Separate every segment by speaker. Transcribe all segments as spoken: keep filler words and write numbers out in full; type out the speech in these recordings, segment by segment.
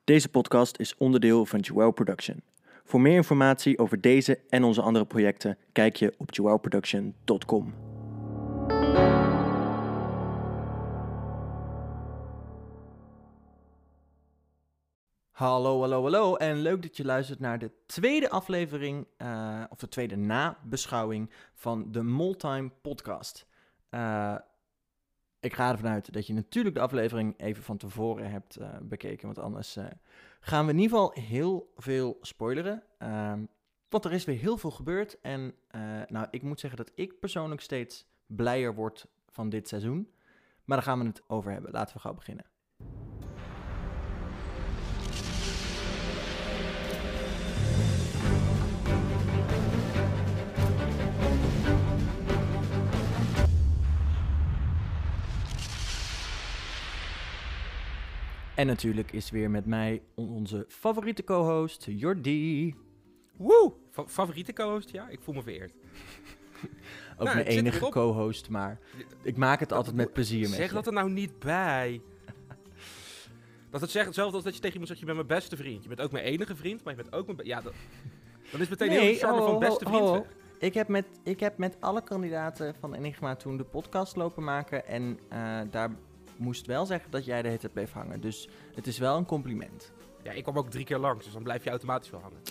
Speaker 1: Deze podcast is onderdeel van Joel Production. Voor meer informatie over deze en onze andere projecten, kijk je op joel production dot com. Hallo, hallo, hallo en leuk dat je luistert naar de tweede aflevering, uh, of de tweede nabeschouwing van de Moltime podcast. Uh, ik ga ervan uit dat je natuurlijk de aflevering even van tevoren hebt uh, bekeken, want anders uh, gaan we in ieder geval heel veel spoileren. Uh, want er is weer heel veel gebeurd en uh, nou, ik moet zeggen dat ik persoonlijk steeds blijer word van dit seizoen. Maar daar gaan we het over hebben. Laten we gauw beginnen. En natuurlijk is weer met mij onze favoriete co-host, Jordi.
Speaker 2: Woe! Fa- favoriete co-host? Ja, ik voel me vereerd.
Speaker 1: Ook
Speaker 2: nou,
Speaker 1: mijn enige co-host, maar ik maak het altijd met plezier met
Speaker 2: Zeg
Speaker 1: je.
Speaker 2: dat er nou niet bij. Dat het zegt hetzelfde als dat je tegen iemand zegt, je bent mijn beste vriend. Je bent ook mijn enige vriend, maar je bent ook mijn... Be- ja, dat, dat is meteen
Speaker 1: nee,
Speaker 2: heel charme
Speaker 1: oh,
Speaker 2: van beste
Speaker 1: oh,
Speaker 2: vriend.
Speaker 1: oh. Ik heb, met, ik heb met alle kandidaten van Enigma toen de podcast lopen maken en uh, daar moest wel zeggen dat jij de hele tijd bleef hangen. Dus het is wel een compliment.
Speaker 2: Ja, ik kwam ook drie keer langs, dus dan blijf je automatisch wel hangen.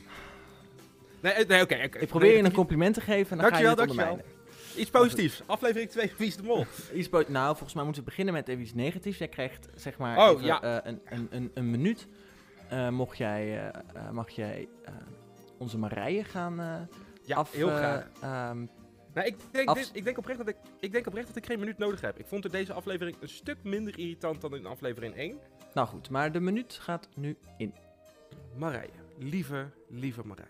Speaker 2: Nee, nee oké. Okay, okay.
Speaker 1: Ik probeer
Speaker 2: nee,
Speaker 1: je een compliment te geven en dan
Speaker 2: dankjewel,
Speaker 1: ga je het
Speaker 2: dankjewel. Iets positiefs. Aflevering twee, Wie is de Mol?
Speaker 1: Iets po- nou, volgens mij moeten we beginnen met even iets negatiefs. Jij krijgt zeg maar
Speaker 2: oh,
Speaker 1: even,
Speaker 2: ja.
Speaker 1: uh, een, een, een, een minuut. Uh, mocht jij, uh, uh, mag jij uh, onze Marije gaan uh,
Speaker 2: ja,
Speaker 1: af...
Speaker 2: heel graag.
Speaker 1: Uh, um,
Speaker 2: nou, ik, denk,
Speaker 1: af...
Speaker 2: dit, ik, denk oprecht dat ik, ik denk oprecht dat ik geen minuut nodig heb. Ik vond er deze aflevering een stuk minder irritant dan in aflevering één.
Speaker 1: Nou goed, maar de minuut gaat nu in.
Speaker 2: Marije, lieve, lieve Marije.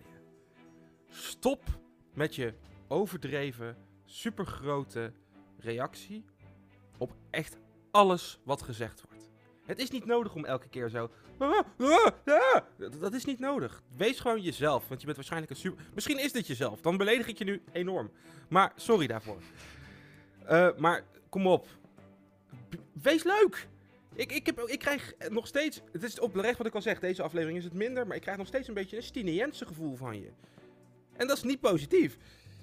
Speaker 2: Stop met je overdreven, supergrote reactie op echt alles wat gezegd wordt. Het is niet nodig om elke keer zo... Ah, ah, ah. Dat, dat is niet nodig. Wees gewoon jezelf, want je bent waarschijnlijk een super... Misschien is dit jezelf, dan beledig ik je nu enorm. Maar sorry daarvoor. Uh, maar kom op. B- wees leuk! Ik, ik, heb, ik krijg nog steeds... Het is oprecht wat ik al zeg, deze aflevering is het minder... maar ik krijg nog steeds een beetje een Stine Jensen gevoel van je. En dat is niet positief.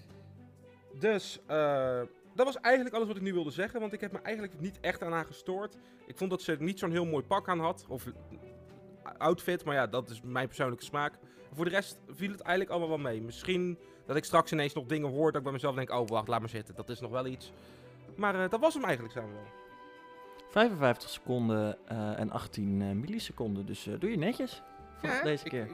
Speaker 2: Dus, uh, dat was eigenlijk alles wat ik nu wilde zeggen... want ik heb me eigenlijk niet echt aan haar gestoord. Ik vond dat ze niet zo'n heel mooi pak aan had... of outfit, maar ja, dat is mijn persoonlijke smaak. Voor de rest viel het eigenlijk allemaal wel mee. Misschien dat ik straks ineens nog dingen hoor... dat ik bij mezelf denk, oh wacht, laat maar zitten. Dat is nog wel iets. Maar uh, dat was hem eigenlijk samen wel.
Speaker 1: vijfenvijftig seconden uh, en achttien uh, milliseconden. Dus uh, doe je netjes voor ja, deze ik, keer. Ik...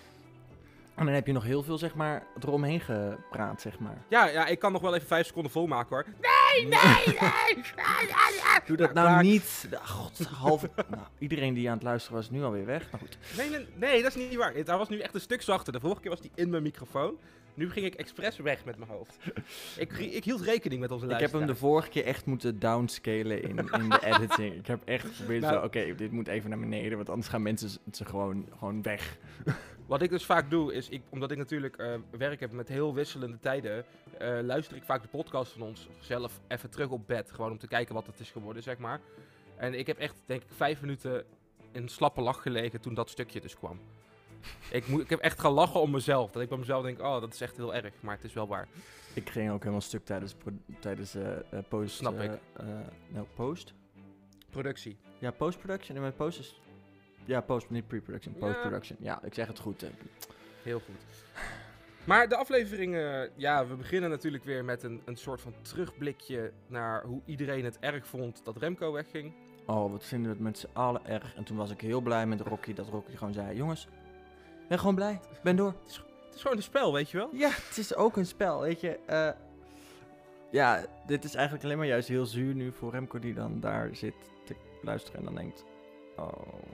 Speaker 1: En dan heb je nog heel veel, zeg maar, eromheen gepraat, zeg maar.
Speaker 2: Ja, ja, ik kan nog wel even vijf seconden volmaken, hoor. Nee, nee, nee!
Speaker 1: Doe dat nou, nou niet. God, halve... nou, iedereen die aan het luisteren was, is nu alweer weg. Maar goed.
Speaker 2: Nee, nee, nee, dat is niet waar. Het was nu echt een stuk zachter. De vorige keer was die in mijn microfoon. Nu ging ik expres weg met mijn hoofd. ik, ik hield rekening met onze luisteraars.
Speaker 1: Ik heb hem de vorige keer echt moeten downscalen in, in de editing. Ik heb echt geprobeerd nou, zo, oké, okay, dit moet even naar beneden, want anders gaan mensen ze gewoon, gewoon weg.
Speaker 2: Wat ik dus vaak doe, is, ik, omdat ik natuurlijk uh, werk heb met heel wisselende tijden, uh, luister ik vaak de podcast van ons zelf even terug op bed. Gewoon om te kijken wat het is geworden, zeg maar. En ik heb echt, denk ik, vijf minuten in slappe lach gelegen toen dat stukje dus kwam. Ik, moet, ik heb echt gelachen om mezelf. Dat ik bij mezelf denk, oh, dat is echt heel erg. Maar het is wel waar.
Speaker 1: Ik ging ook helemaal stuk tijdens, pro- tijdens uh, uh, post...
Speaker 2: Snap
Speaker 1: uh,
Speaker 2: ik.
Speaker 1: Uh, nou, post?
Speaker 2: Productie.
Speaker 1: Ja, post-production. En mijn post is... Ja, post, niet pre-production. Post-production. Ja, ja ik zeg het goed. Uh.
Speaker 2: Heel goed. Maar de aflevering... Uh, ja, we beginnen natuurlijk weer met een, een soort van terugblikje naar hoe iedereen het erg vond dat Remco wegging.
Speaker 1: Oh, wat vinden we het met z'n allen erg. En toen was ik heel blij met Rocky, dat Rocky gewoon zei... Jongens, ik ben gewoon blij. Ik ben door.
Speaker 2: Het is, het is gewoon een spel, weet je wel?
Speaker 1: Ja, het is ook een spel, weet je. Uh, ja, dit is eigenlijk alleen maar juist heel zuur nu voor Remco die dan daar zit te luisteren en dan denkt... Oh...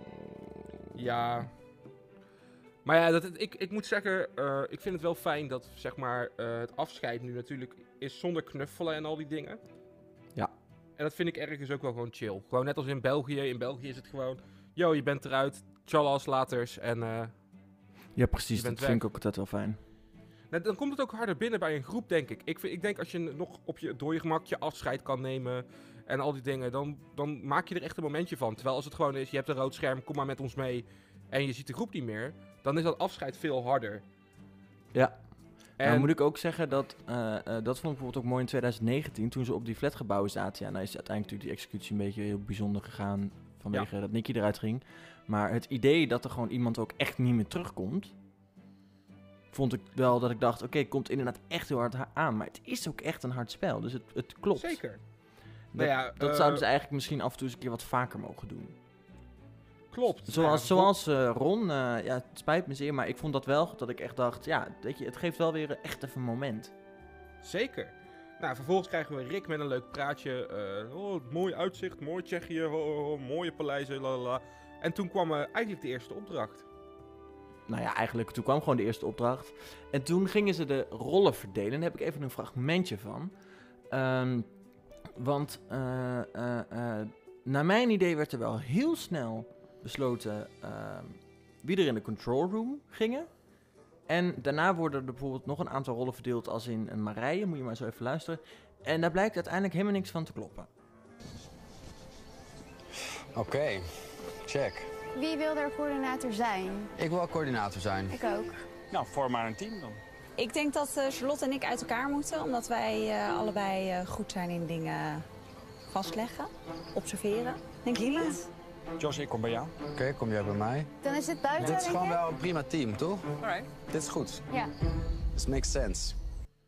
Speaker 2: Ja... Maar ja, dat, ik, ik moet zeggen, uh, ik vind het wel fijn dat zeg maar, uh, het afscheid nu natuurlijk is zonder knuffelen en al die dingen.
Speaker 1: Ja.
Speaker 2: En dat vind ik ergens ook wel gewoon chill. Gewoon net als in België. In België is het gewoon, yo, je bent eruit, tjallas, laters en... Uh,
Speaker 1: ja, precies, dat
Speaker 2: weg.
Speaker 1: vind ik ook altijd wel fijn.
Speaker 2: Nou, dan komt het ook harder binnen bij een groep, denk ik. Ik, vind, ik denk als je nog op je, door je gemak je afscheid kan nemen en al die dingen, dan, dan maak je er echt een momentje van. Terwijl als het gewoon is, je hebt een rood scherm, kom maar met ons mee en je ziet de groep niet meer, dan is dat afscheid veel harder.
Speaker 1: Ja.
Speaker 2: En
Speaker 1: Nou moet ik ook zeggen dat, uh, uh, dat vond ik bijvoorbeeld ook mooi in twintig negentien, toen ze op die flatgebouwen zaten. Ja, nou is uiteindelijk natuurlijk die executie een beetje heel bijzonder gegaan vanwege
Speaker 2: Ja.
Speaker 1: dat Nicky eruit ging. Maar het idee dat er gewoon iemand ook echt niet meer terugkomt, vond ik wel dat ik dacht, oké, okay, komt inderdaad echt heel hard ha- aan. Maar het is ook echt een hard spel, dus het, het klopt.
Speaker 2: Zeker.
Speaker 1: Dat,
Speaker 2: Nou ja,
Speaker 1: dat
Speaker 2: uh,
Speaker 1: zouden ze eigenlijk misschien af en toe eens een keer wat vaker mogen doen.
Speaker 2: Klopt.
Speaker 1: Zoals,
Speaker 2: ja,
Speaker 1: zoals uh, Ron, uh, ja, het spijt me zeer, maar ik vond dat wel, dat ik echt dacht, ja, weet je, het geeft wel weer echt even een moment.
Speaker 2: Zeker. Nou, vervolgens krijgen we Rick met een leuk praatje. Uh, oh, mooi uitzicht, mooi Tsjechië, oh, oh, oh, mooie paleizen, lalala. En toen kwam uh, eigenlijk de eerste opdracht.
Speaker 1: Nou ja, eigenlijk, toen kwam gewoon de eerste opdracht. En toen gingen ze de rollen verdelen. Daar heb ik even een fragmentje van. Um, want uh, uh, uh, naar mijn idee werd er wel heel snel besloten uh, wie er in de control room gingen. En daarna worden er bijvoorbeeld nog een aantal rollen verdeeld als in een Marije. Moet je maar zo even luisteren. En daar blijkt uiteindelijk helemaal niks van te kloppen.
Speaker 3: Oké, okay, check.
Speaker 4: Wie wil er coördinator zijn?
Speaker 3: Ik wil coördinator zijn.
Speaker 4: Ik ook.
Speaker 5: Nou, vorm maar een team dan.
Speaker 6: Ik denk dat uh, Charlotte en ik uit elkaar moeten, omdat wij uh, allebei uh, goed zijn in dingen vastleggen, observeren. Denk je niet?
Speaker 5: Jos, ik kom bij jou.
Speaker 3: Oké, okay, kom jij bij mij.
Speaker 4: Dan is dit buiten,
Speaker 3: Dit is
Speaker 4: denk
Speaker 3: gewoon
Speaker 4: ik?
Speaker 3: wel een prima team, toch?
Speaker 5: Alright.
Speaker 3: Dit is goed.
Speaker 4: Ja.
Speaker 3: This makes sense.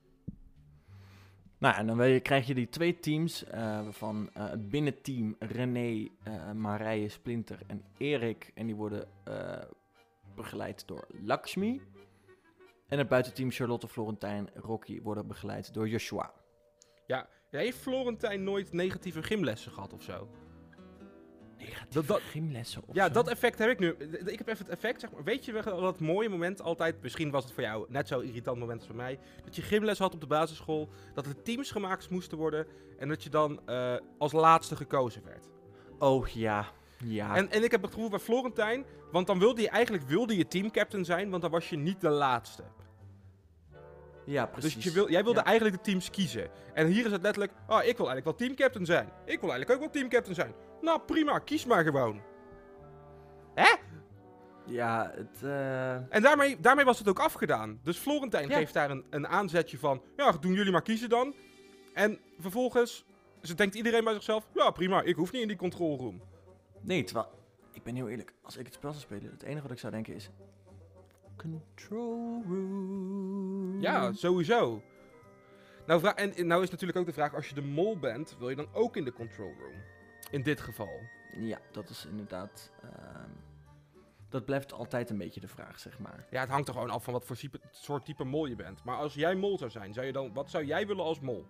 Speaker 1: Nou, en dan je, krijg je die twee teams, uh, waarvan uh, het binnenteam René, uh, Marije, Splinter en Erik. En die worden uh, begeleid door Lakshmi. En het buitenteam Charlotte, Florentijn, Rocky worden begeleid door Joshua.
Speaker 2: Ja, heeft Florentijn nooit negatieve gymlessen gehad of zo?
Speaker 1: Negatieve
Speaker 2: dat, dat,
Speaker 1: gymlessen of
Speaker 2: Ja,
Speaker 1: zo?
Speaker 2: dat effect heb ik nu. Ik heb even het effect, zeg maar. Weet je wel dat mooie moment altijd, misschien was het voor jou net zo irritant moment als voor mij, dat je gymles had op de basisschool, dat er teams gemaakt moesten worden en dat je dan uh, als laatste gekozen werd.
Speaker 1: Oh ja, ja.
Speaker 2: En, en ik heb het gevoel bij Florentijn, want dan wilde je eigenlijk wilde je teamcaptain zijn, want dan was je niet de laatste.
Speaker 1: Ja, precies.
Speaker 2: Dus je wil, jij wilde
Speaker 1: ja.
Speaker 2: eigenlijk de teams kiezen. En hier is het letterlijk, oh, ik wil eigenlijk wel teamcaptain zijn. Ik wil eigenlijk ook wel teamcaptain zijn. Nou, prima, kies maar gewoon. Hè?
Speaker 1: Ja, het... Uh...
Speaker 2: En daarmee, daarmee was het ook afgedaan. Dus Florentijn
Speaker 1: ja.
Speaker 2: geeft daar een, een aanzetje van, ja, doen jullie maar kiezen dan. En vervolgens dus denkt iedereen bij zichzelf, ja, prima, ik hoef niet in die control room.
Speaker 1: Nee, terwijl, ik ben heel eerlijk, als ik het spel zou spelen, het enige wat ik zou denken is... Control room.
Speaker 2: Ja, sowieso. Nou, vra- en nou is natuurlijk ook de vraag, als je de mol bent, wil je dan ook in de control room? In dit geval.
Speaker 1: Ja, dat is inderdaad... Uh, dat blijft altijd een beetje de vraag, zeg maar.
Speaker 2: Ja, het hangt er gewoon af van wat voor type, soort type mol je bent. Maar als jij mol zou zijn, zou je dan, wat zou jij willen als mol?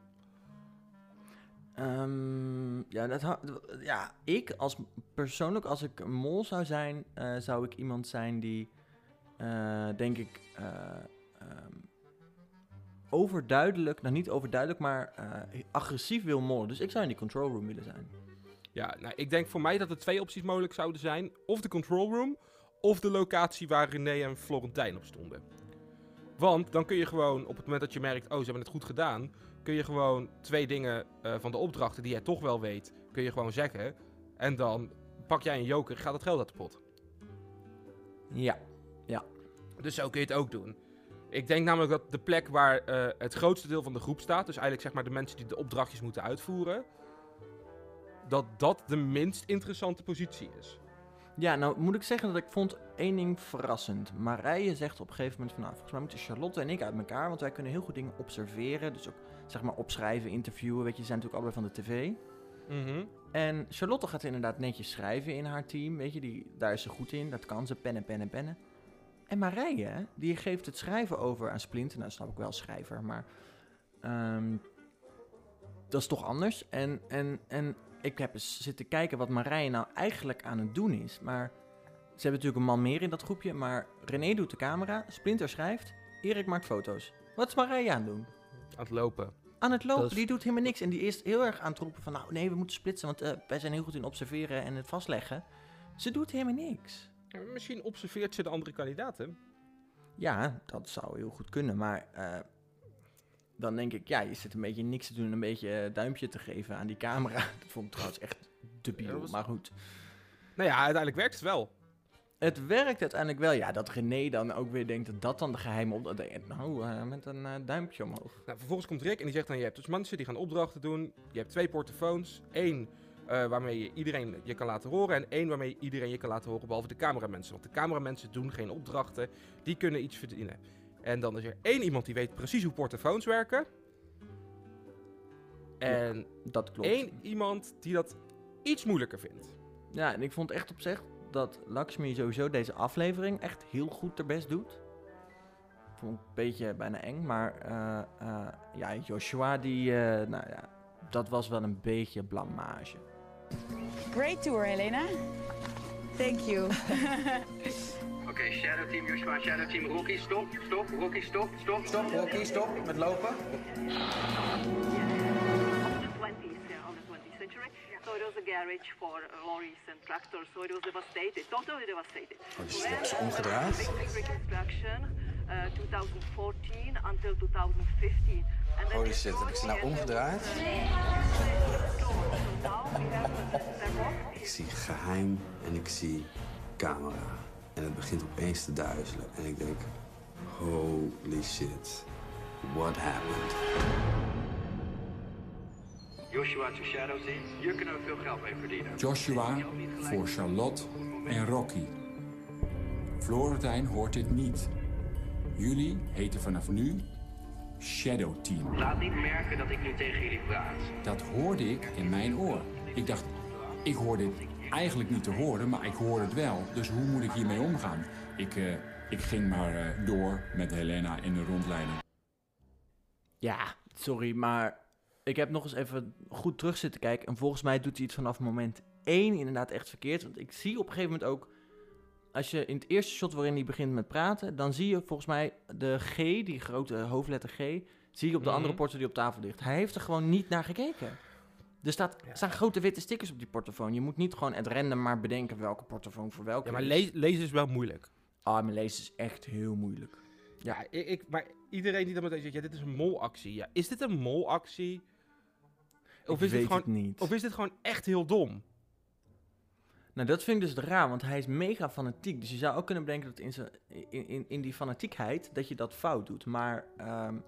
Speaker 1: Um, ja, dat ha- ja, ik als persoonlijk, als ik een mol zou zijn, uh, zou ik iemand zijn die, uh, denk ik, uh, um, overduidelijk, nou niet overduidelijk, maar uh, agressief wil mollen. Dus ik zou in die control room willen zijn.
Speaker 2: Ja, nou, ik denk voor mij dat er twee opties mogelijk zouden zijn. Of de control room, of de locatie waar René en Florentijn op stonden. Want dan kun je gewoon, op het moment dat je merkt, oh, ze hebben het goed gedaan, kun je gewoon twee dingen uh, van de opdrachten die jij toch wel weet, kun je gewoon zeggen. En dan pak jij een joker, gaat het geld uit de pot.
Speaker 1: Ja, ja.
Speaker 2: Dus zo kun je het ook doen. Ik denk namelijk dat de plek waar uh, het grootste deel van de groep staat, dus eigenlijk zeg maar de mensen die de opdrachtjes moeten uitvoeren, dat dat de minst interessante positie is.
Speaker 1: Ja, nou moet ik zeggen dat ik vond één ding verrassend. Marije zegt op een gegeven moment van, nou, volgens mij moeten Charlotte en ik uit elkaar, want wij kunnen heel goed dingen observeren, dus ook zeg maar opschrijven, interviewen, weet je, ze zijn natuurlijk allebei van de tv.
Speaker 2: Mm-hmm.
Speaker 1: En Charlotte gaat inderdaad netjes schrijven in haar team, weet je, die, daar is ze goed in, dat kan ze, pennen, pennen, pennen. En Marije, die geeft het schrijven over aan Splinter, nou snap ik wel schrijver, maar um, dat is toch anders. En, en, en ik heb eens zitten kijken wat Marije nou eigenlijk aan het doen is, maar ze hebben natuurlijk een man meer in dat groepje, maar René doet de camera, Splinter schrijft, Erik maakt foto's. Wat is Marije aan het doen?
Speaker 2: Aan het lopen.
Speaker 1: Aan het lopen,
Speaker 2: is...
Speaker 1: die doet helemaal niks. En die is heel erg aan het roepen van, nou nee, we moeten splitsen, want uh, wij zijn heel goed in observeren en het vastleggen. Ze doet helemaal niks.
Speaker 2: Ja, misschien observeert ze de andere kandidaten.
Speaker 1: Ja, dat zou heel goed kunnen, maar uh, dan denk ik, ja, je zit een beetje niks te doen en een beetje uh, duimpje te geven aan die camera. Dat vond ik trouwens echt debiel, ja, was... maar goed.
Speaker 2: Nou ja, uiteindelijk werkt het wel.
Speaker 1: Het werkt uiteindelijk wel, ja, dat René dan ook weer denkt dat dat dan de geheime opdracht... Nou, uh, met een uh, duimpje omhoog.
Speaker 2: Nou, vervolgens komt Rick en die zegt dan, je hebt dus mensen die gaan opdrachten doen. Je hebt twee portofoons, één uh, waarmee je iedereen je kan laten horen en één waarmee je iedereen je kan laten horen, behalve de cameramensen. Want de cameramensen doen geen opdrachten, die kunnen iets verdienen. En dan is er één iemand die weet precies hoe portofoons werken. En
Speaker 1: ja, dat klopt.
Speaker 2: één iemand die dat iets moeilijker vindt.
Speaker 1: Ja, en ik vond echt op zich dat Lakshmi sowieso deze aflevering echt heel goed haar best doet. Ik vond het een beetje bijna eng, maar uh, uh, ja, Joshua, die, uh, nou ja, dat was wel een beetje blamage.
Speaker 7: Great tour, Helena. Thank you.
Speaker 8: Oké, okay, Shadow Team, Joshua, Shadow Team, Rocky, stop, stop, Rocky, stop, stop, stop, Rocky, stop, met lopen.
Speaker 9: So it was a garage for lorries and tractors, so it was devastated, totally devastated.
Speaker 3: Oh, die stem is omgedraaid.
Speaker 9: Reconstruction, uh, twenty fourteen until twenty fifteen. And
Speaker 3: Holy shit, heb ik ze nou omgedraaid? Ik zie geheim en ik zie camera. En het begint opeens te duizelen. En ik denk, holy shit, what happened?
Speaker 8: Joshua to Shadow Team, hier kunnen we veel geld mee verdienen.
Speaker 10: Joshua voor Charlotte en Rocky. Florentijn hoort dit niet. Jullie heten vanaf nu Shadow Team.
Speaker 8: Laat niet merken dat ik nu tegen jullie praat.
Speaker 10: Dat hoorde ik in mijn oor. Ik dacht, ik hoor dit eigenlijk niet te horen, maar ik hoor het wel. Dus hoe moet ik hiermee omgaan? Ik, uh, ik ging maar uh, door met Helena in de rondleiding.
Speaker 1: Ja, sorry, maar ik heb nog eens even goed terug zitten kijken. En volgens mij doet hij het vanaf moment één inderdaad echt verkeerd. Want ik zie op een gegeven moment ook, als je in het eerste shot waarin hij begint met praten, dan zie je volgens mij de G, die grote hoofdletter G, zie je op de mm-hmm. andere porto die op tafel ligt. Hij heeft er gewoon niet naar gekeken. Er staat, ja. staan grote witte stickers op die portofoon. Je moet niet gewoon at random maar bedenken welke portofoon voor welke.
Speaker 2: Ja, maar le- lezen is wel moeilijk.
Speaker 1: Ah, maar lezen is echt heel moeilijk.
Speaker 2: Ja, ja ik, ik, maar iedereen die dan meteen zegt, ja, dit is een molactie. Ja, is dit een molactie? Of is, dit gewoon,
Speaker 1: het niet.
Speaker 2: of is dit gewoon echt heel dom?
Speaker 1: Nou, dat vind ik dus raar, want hij is mega fanatiek. Dus je zou ook kunnen bedenken dat in, zijn, in, in, in die fanatiekheid dat je dat fout doet. Maar um,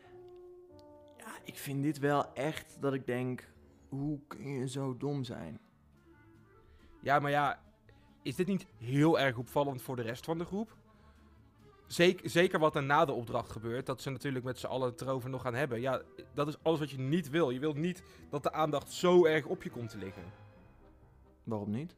Speaker 1: ja, ik vind dit wel echt dat ik denk, hoe kun je zo dom zijn?
Speaker 2: Ja, maar ja, is dit niet heel erg opvallend voor de rest van de groep? Zeker, zeker wat er na de opdracht gebeurt, dat ze natuurlijk met z'n allen het erover nog gaan hebben. Ja, dat is alles wat je niet wil. Je wilt niet dat de aandacht zo erg op je komt te liggen.
Speaker 1: Waarom niet?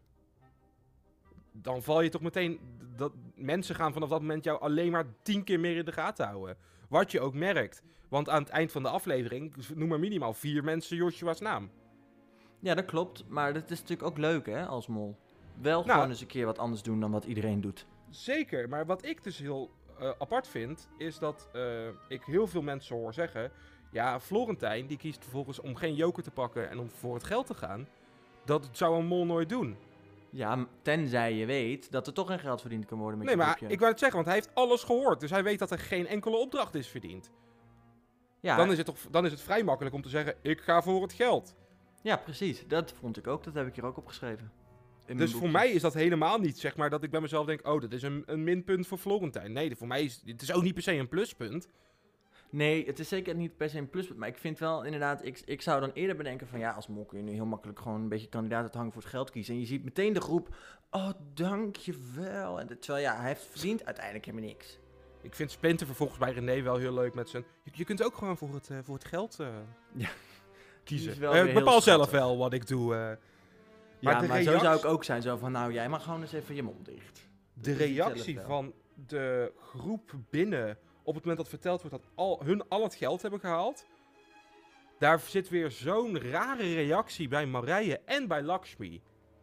Speaker 2: Dan val je toch meteen, dat mensen gaan vanaf dat moment jou alleen maar tien keer meer in de gaten houden. Wat je ook merkt. Want aan het eind van de aflevering, noem maar minimaal vier mensen Joshua's naam.
Speaker 1: Ja, dat klopt. Maar dat is natuurlijk ook leuk, hè, als mol. Wel
Speaker 2: nou,
Speaker 1: gewoon eens een keer wat anders doen dan wat iedereen doet.
Speaker 2: Zeker, maar wat ik dus heel uh, apart vind, is dat uh, ik heel veel mensen hoor zeggen, ja, Florentijn die kiest vervolgens om geen joker te pakken en om voor het geld te gaan. Dat zou een mol nooit doen.
Speaker 1: Ja, tenzij je weet dat er toch geen geld verdiend kan worden met
Speaker 2: nee,
Speaker 1: je
Speaker 2: maar
Speaker 1: groepje.
Speaker 2: Ik wou het zeggen, want hij heeft alles gehoord. Dus hij weet dat er geen enkele opdracht is verdiend.
Speaker 1: Ja.
Speaker 2: Dan is het toch, dan is het vrij makkelijk om te zeggen, ik ga voor het geld.
Speaker 1: Ja, precies. Dat vond ik ook. Dat heb ik hier ook opgeschreven.
Speaker 2: Dus voor mij is dat helemaal niet, zeg maar, dat ik bij mezelf denk, oh, dat is een, een minpunt voor Florentijn. Nee, voor mij is het is ook niet per se een pluspunt.
Speaker 1: Nee, het is zeker niet per se een pluspunt. Maar ik vind wel inderdaad, ik, ik zou dan eerder bedenken van ja, als mol kun je nu heel makkelijk gewoon een beetje kandidaat uit hangen voor het geld kiezen. En je ziet meteen de groep, oh, dankjewel. En terwijl ja, hij heeft verdiend uiteindelijk helemaal niks.
Speaker 2: Ik vind Splinter vervolgens bij René wel heel leuk met zijn, je, je kunt ook gewoon voor het, uh, voor het geld uh,
Speaker 1: ja.
Speaker 2: kiezen.
Speaker 1: Uh,
Speaker 2: ik bepaal zelf wel wat ik doe. Uh,
Speaker 1: maar ja, maar reactie... zo zou ik ook zijn. Zo van, nou, jij mag gewoon eens even je mond dicht.
Speaker 2: De reactie van de groep binnen op het moment dat verteld wordt dat al, hun al het geld hebben gehaald. Daar zit weer zo'n rare reactie bij Marije en bij Lakshmi.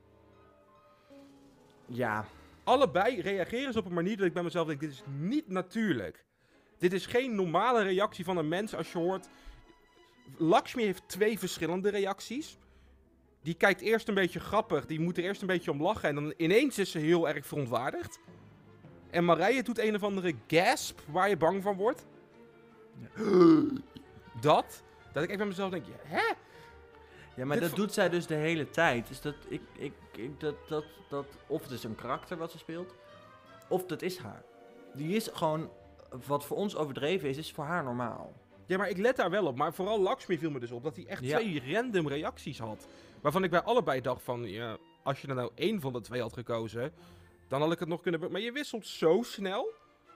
Speaker 1: Ja.
Speaker 2: Allebei reageren ze op een manier dat ik bij mezelf denk, dit is niet natuurlijk. Dit is geen normale reactie van een mens als je hoort. Lakshmi heeft twee verschillende reacties. Die kijkt eerst een beetje grappig, die moet er eerst een beetje om lachen en dan ineens is ze heel erg verontwaardigd. En Marije doet een of andere gasp waar je bang van wordt.
Speaker 1: Ja.
Speaker 2: Dat. Dat ik echt bij mezelf denk, hè?
Speaker 1: Ja, maar
Speaker 2: Dit
Speaker 1: dat
Speaker 2: vo-
Speaker 1: doet zij dus de hele tijd. Dus dat ik, ik, ik dat, dat, dat, of het is een karakter wat ze speelt, of dat is haar. Die is gewoon, wat voor ons overdreven is, is voor haar normaal.
Speaker 2: Ja, maar ik let daar wel op. Maar vooral Lakshmi viel me dus op dat hij echt
Speaker 1: Ja.
Speaker 2: twee random reacties had. Waarvan ik bij allebei dacht van, ja, als je er nou één van de twee had gekozen, dan had ik het nog kunnen... be- Maar je wisselt zo snel.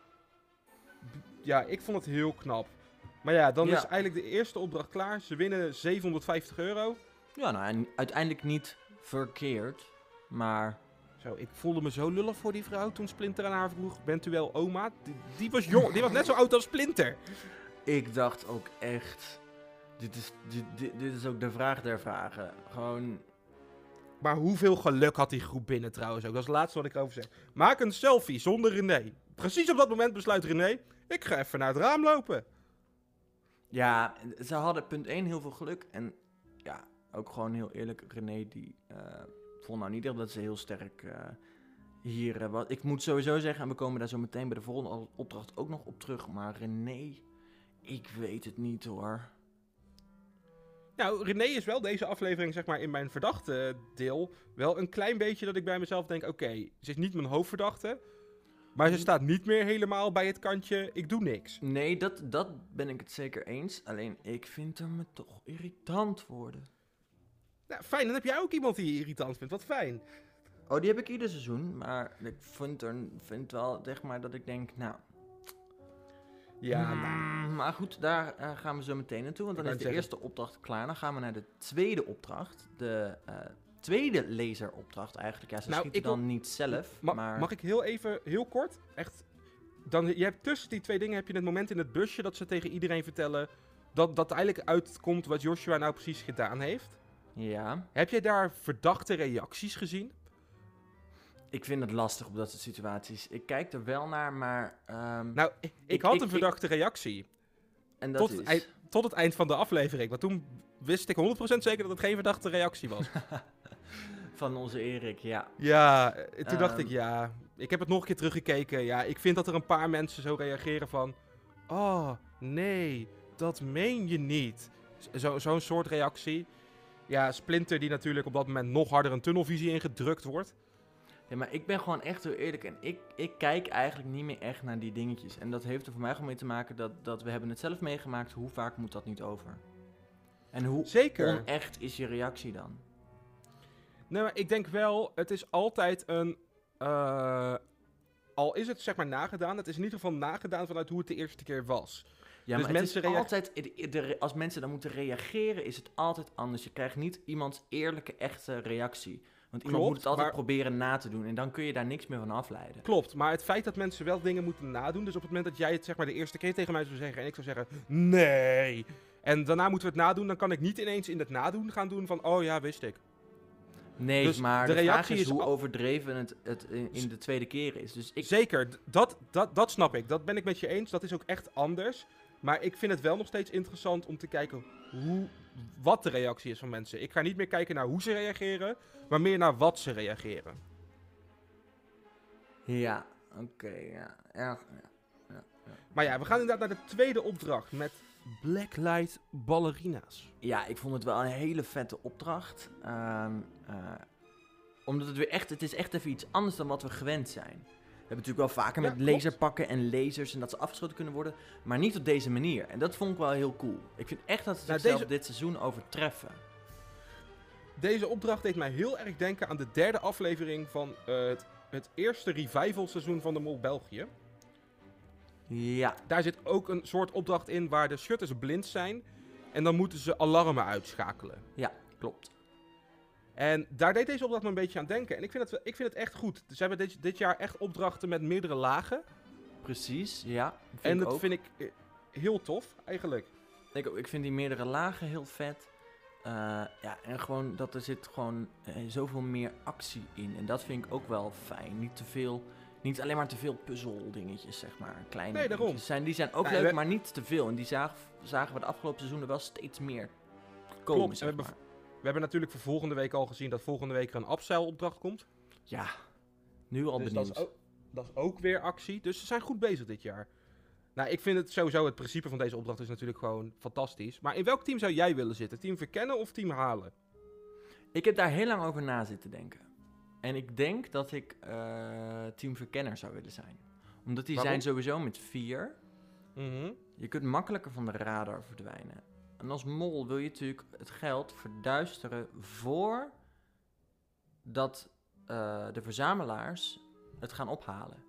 Speaker 2: Ja, ik vond het heel knap. Maar ja, dan
Speaker 1: Ja.
Speaker 2: is eigenlijk de eerste opdracht klaar. Ze winnen zevenhonderdvijftig euro.
Speaker 1: Ja, nou, en uiteindelijk niet verkeerd, maar...
Speaker 2: Zo, ik voelde me zo lullig voor die vrouw toen Splinter aan haar vroeg, bent u wel oma? Die, die was jong, die was net zo oud als Splinter.
Speaker 1: Ik dacht ook echt, dit is, dit, dit, dit is ook de vraag der vragen. Gewoon,
Speaker 2: Maar hoeveel geluk had die groep binnen trouwens ook? Dat is het laatste wat ik erover zeg. Maak een selfie zonder René. Precies op dat moment besluit René, ik ga even naar het raam lopen.
Speaker 1: ja, ze hadden punt één heel veel geluk. En ja, ook gewoon heel eerlijk, René die uh, vond nou niet echt dat ze heel sterk uh, hier uh, was. Ik moet sowieso zeggen, en we komen daar zo meteen bij de volgende opdracht ook nog op terug. Maar René, ik weet het niet hoor.
Speaker 2: Nou, René is wel deze aflevering, zeg maar, in mijn verdachte deel wel een klein beetje dat ik bij mezelf denk, oké, okay, ze is niet mijn hoofdverdachte, maar ze staat niet meer helemaal bij het kantje, ik doe niks.
Speaker 1: Nee, dat, dat ben ik het zeker eens. Alleen, ik vind hem me toch irritant worden.
Speaker 2: Nou, fijn, dan heb jij ook iemand die je irritant vindt, wat fijn.
Speaker 1: Oh, die heb ik ieder seizoen, maar ik vind, er, vind wel, zeg maar, dat ik denk, nou...
Speaker 2: Ja,
Speaker 1: mm,
Speaker 2: nou.
Speaker 1: Maar goed, daar uh, gaan we zo meteen naartoe, want dan
Speaker 2: Ik
Speaker 1: is de
Speaker 2: wou
Speaker 1: eerste opdracht klaar. Dan gaan we naar de tweede opdracht. De uh, tweede laseropdracht eigenlijk. Ja, ze
Speaker 2: Nou,
Speaker 1: schieten
Speaker 2: ik wil-
Speaker 1: dan niet zelf,
Speaker 2: Ma-
Speaker 1: maar...
Speaker 2: Mag ik heel even, heel kort, echt, dan, je hebt tussen die twee dingen heb je het moment in het busje dat ze tegen iedereen vertellen dat dat eigenlijk uitkomt wat Joshua nou precies gedaan heeft.
Speaker 1: Ja,
Speaker 2: Heb jij daar verdachte reacties gezien?
Speaker 1: ik vind het lastig op dat soort situaties. Ik kijk er wel naar, maar... Um,
Speaker 2: Nou, ik, ik
Speaker 1: Ik-
Speaker 2: had
Speaker 1: ik-
Speaker 2: een verdachte reactie.
Speaker 1: en dat
Speaker 2: Tot
Speaker 1: is...
Speaker 2: het, eind, tot het eind van de aflevering. Want toen wist ik honderd procent zeker dat het geen verdachte reactie was.
Speaker 1: Van onze Erik, ja.
Speaker 2: Ja, eh, toen dacht
Speaker 1: Ehm.
Speaker 2: ik, ja... Ik heb het nog een keer teruggekeken. Ja, ik vind dat er een paar mensen zo reageren van... Oh, nee, dat meen je niet. Zo, zo'n soort reactie. Ja, Splinter die natuurlijk op dat moment nog harder een tunnelvisie ingedrukt wordt.
Speaker 1: Ja, maar ik ben gewoon echt heel eerlijk en ik, ik kijk eigenlijk niet meer echt naar die dingetjes. En dat heeft er voor mij gewoon mee te maken dat, dat we hebben het zelf meegemaakt. Hoe vaak moet dat niet over? En hoe
Speaker 2: Zeker.
Speaker 1: onecht is je reactie dan?
Speaker 2: Nee, maar ik denk wel, het is altijd een... Uh, al is het zeg maar nagedaan, het is in ieder geval nagedaan vanuit hoe het de eerste keer was.
Speaker 1: Ja,
Speaker 2: Dus
Speaker 1: maar
Speaker 2: mensen
Speaker 1: het is
Speaker 2: rea-
Speaker 1: altijd, de, de, als mensen dan moeten reageren, is het altijd anders. Je krijgt niet iemands eerlijke, echte reactie. Want iemand
Speaker 2: Klopt,
Speaker 1: moet het altijd
Speaker 2: maar-
Speaker 1: proberen na te doen en dan kun je daar niks meer van afleiden.
Speaker 2: Klopt, maar het feit dat mensen wel dingen moeten nadoen, dus op het moment dat jij het zeg maar de eerste keer tegen mij zou zeggen en ik zou zeggen, nee, en daarna moeten we het nadoen, dan kan ik niet ineens in het nadoen gaan doen van, oh ja, wist ik.
Speaker 1: Nee,
Speaker 2: Dus
Speaker 1: maar
Speaker 2: de
Speaker 1: de, vraag
Speaker 2: reactie
Speaker 1: is
Speaker 2: is
Speaker 1: hoe
Speaker 2: al-
Speaker 1: overdreven het, het in, in de tweede keer is. Dus ik,
Speaker 2: Zeker, d- dat, dat, dat snap ik, dat ben ik met je eens, dat is ook echt anders. Maar ik vind het wel nog steeds interessant om te kijken hoe, wat de reactie is van mensen. Ik ga niet meer kijken naar hoe ze reageren, maar meer naar wat ze reageren.
Speaker 1: Ja, oké, ja. Erg, ja. Ja, ja.
Speaker 2: Maar ja, we gaan inderdaad naar de tweede opdracht met Blacklight Ballerina's.
Speaker 1: Ja, ik vond het wel een hele vette opdracht. Ehm, eh, omdat het weer echt, het is echt even iets anders dan wat we gewend zijn. We hebben natuurlijk wel vaker
Speaker 2: Ja,
Speaker 1: met
Speaker 2: klopt.
Speaker 1: laserpakken en lasers en dat ze afgeschoten kunnen worden. Maar niet op deze manier. En dat vond ik wel heel cool. Ik vind echt dat ze
Speaker 2: Nou,
Speaker 1: zichzelf
Speaker 2: deze-
Speaker 1: dit seizoen overtreffen.
Speaker 2: Deze opdracht deed mij heel erg denken aan de derde aflevering van eh, het, het eerste revival seizoen van de Mol België.
Speaker 1: Ja,
Speaker 2: Daar zit ook een soort opdracht in waar de shutters blind zijn. En dan moeten ze alarmen uitschakelen.
Speaker 1: ja, klopt.
Speaker 2: En daar deed deze opdracht me een beetje aan denken. En ik vind het, wel- ik vind het echt goed. Ze hebben dit, dit jaar echt opdrachten met meerdere lagen.
Speaker 1: Precies, ja. Vind
Speaker 2: en
Speaker 1: ik
Speaker 2: dat
Speaker 1: ook.
Speaker 2: vind ik eh, heel tof, eigenlijk.
Speaker 1: Ik, ook. Ik vind die meerdere lagen heel vet. Eh, ja, en gewoon dat er zit gewoon eh, zoveel meer actie in. En dat vind ik ook wel fijn. Niet te veel, niet alleen maar te veel puzzeldingetjes, zeg maar. Kleine
Speaker 2: Nee, daarom.
Speaker 1: dingetjes. Zijn, die zijn ook
Speaker 2: Nou,
Speaker 1: leuk,
Speaker 2: we-
Speaker 1: maar niet te veel. En die zagen, zagen we de afgelopen seizoenen wel steeds meer komen,
Speaker 2: Klopt. En we
Speaker 1: zeg
Speaker 2: hebben,
Speaker 1: maar.
Speaker 2: we hebben natuurlijk voor volgende week al gezien dat volgende week er een upsell opdracht komt.
Speaker 1: Ja, nu al
Speaker 2: Dus dat
Speaker 1: benieuwd.
Speaker 2: is, ook, Dat is ook weer actie. Dus ze zijn goed bezig dit jaar. Nou, ik vind het sowieso, het principe van deze opdracht is natuurlijk gewoon fantastisch. Maar in welk team zou jij willen zitten? Team Verkennen of Team Halen?
Speaker 1: Ik heb daar heel lang over na zitten denken. En ik denk dat ik uh, Team Verkenner zou willen zijn. Omdat die
Speaker 2: Waarom?
Speaker 1: zijn sowieso met vier.
Speaker 2: Mm-hmm.
Speaker 1: Je kunt makkelijker van de radar verdwijnen. En als mol wil je natuurlijk het geld verduisteren voordat uh, de verzamelaars het gaan ophalen.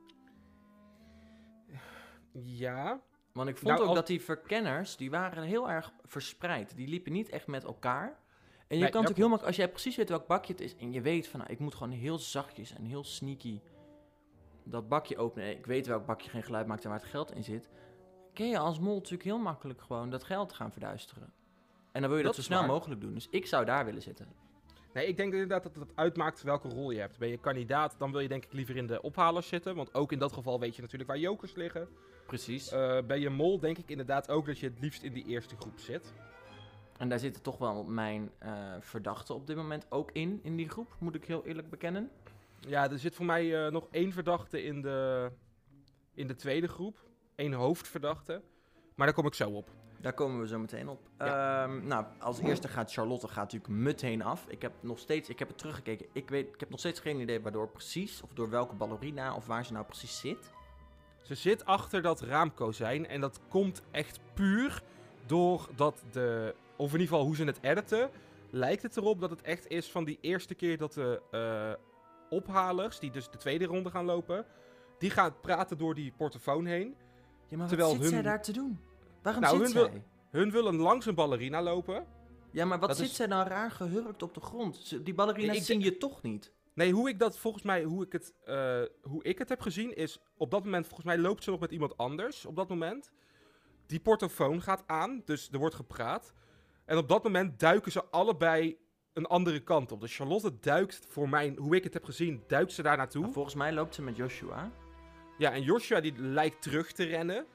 Speaker 2: Ja.
Speaker 1: Want ik vond
Speaker 2: Nou,
Speaker 1: ook
Speaker 2: als...
Speaker 1: dat die verkenners, die waren heel erg verspreid. Die liepen niet echt met elkaar. En je
Speaker 2: Nee,
Speaker 1: kan
Speaker 2: ja,
Speaker 1: natuurlijk heel makkelijk, als jij precies weet welk bakje het is en je weet van, nou, ik moet gewoon heel zachtjes en heel sneaky dat bakje openen. Ik weet welk bakje geen geluid maakt en waar het geld in zit. Kun je als mol natuurlijk heel makkelijk gewoon dat geld gaan verduisteren. En dan wil je dat,
Speaker 2: Dat
Speaker 1: zo
Speaker 2: is
Speaker 1: snel
Speaker 2: waar.
Speaker 1: mogelijk doen. Dus ik zou daar willen zitten.
Speaker 2: Nee, ik denk inderdaad dat het uitmaakt welke rol je hebt. Ben je kandidaat, dan wil je denk ik liever in de ophalers zitten. Want ook in dat geval weet je natuurlijk waar jokers liggen.
Speaker 1: Precies.
Speaker 2: Uh, ben je mol, denk ik inderdaad ook dat je het liefst in die eerste groep zit.
Speaker 1: En daar zitten toch wel mijn uh, verdachten op dit moment ook in, in die groep. Moet ik heel eerlijk bekennen.
Speaker 2: Ja, er zit voor mij uh, nog één verdachte in de, in de tweede groep. Eén hoofdverdachte. Maar daar kom ik zo op.
Speaker 1: Daar komen we zo meteen op.
Speaker 2: Ja.
Speaker 1: Um, nou, als eerste gaat Charlotte gaat natuurlijk meteen af. Ik heb nog steeds, ik heb het teruggekeken. Ik weet, ik heb nog steeds geen idee waardoor precies, of door welke ballerina, of waar ze nou precies zit.
Speaker 2: Ze zit achter dat raamkozijn en dat komt echt puur doordat de, of in ieder geval hoe ze het editen, lijkt het erop dat het echt is van die eerste keer dat de uh, ophalers, die dus de tweede ronde gaan lopen, die gaan praten door die portofoon heen.
Speaker 1: Ja, maar
Speaker 2: terwijl
Speaker 1: wat zit
Speaker 2: hun...
Speaker 1: zij daar te doen? Waarom
Speaker 2: nou,
Speaker 1: zit
Speaker 2: hun
Speaker 1: zij?
Speaker 2: Wil, hun willen langs een ballerina lopen.
Speaker 1: Ja, maar wat
Speaker 2: dat
Speaker 1: zit
Speaker 2: is...
Speaker 1: zij nou raar gehurkt op de grond? Ze, die ballerina's
Speaker 2: Nee, ik
Speaker 1: zien
Speaker 2: denk-
Speaker 1: je toch niet?
Speaker 2: Nee, hoe ik dat volgens mij, hoe ik het, uh, hoe ik het heb gezien is, op dat moment, volgens mij loopt ze nog met iemand anders op dat moment. Die portofoon gaat aan, dus er wordt gepraat. En op dat moment duiken ze allebei een andere kant op. Dus Charlotte duikt, voor mij, hoe ik het heb gezien, duikt ze daar naartoe.
Speaker 1: Nou, volgens mij loopt ze met Joshua.
Speaker 2: Ja, en Joshua die lijkt terug te rennen.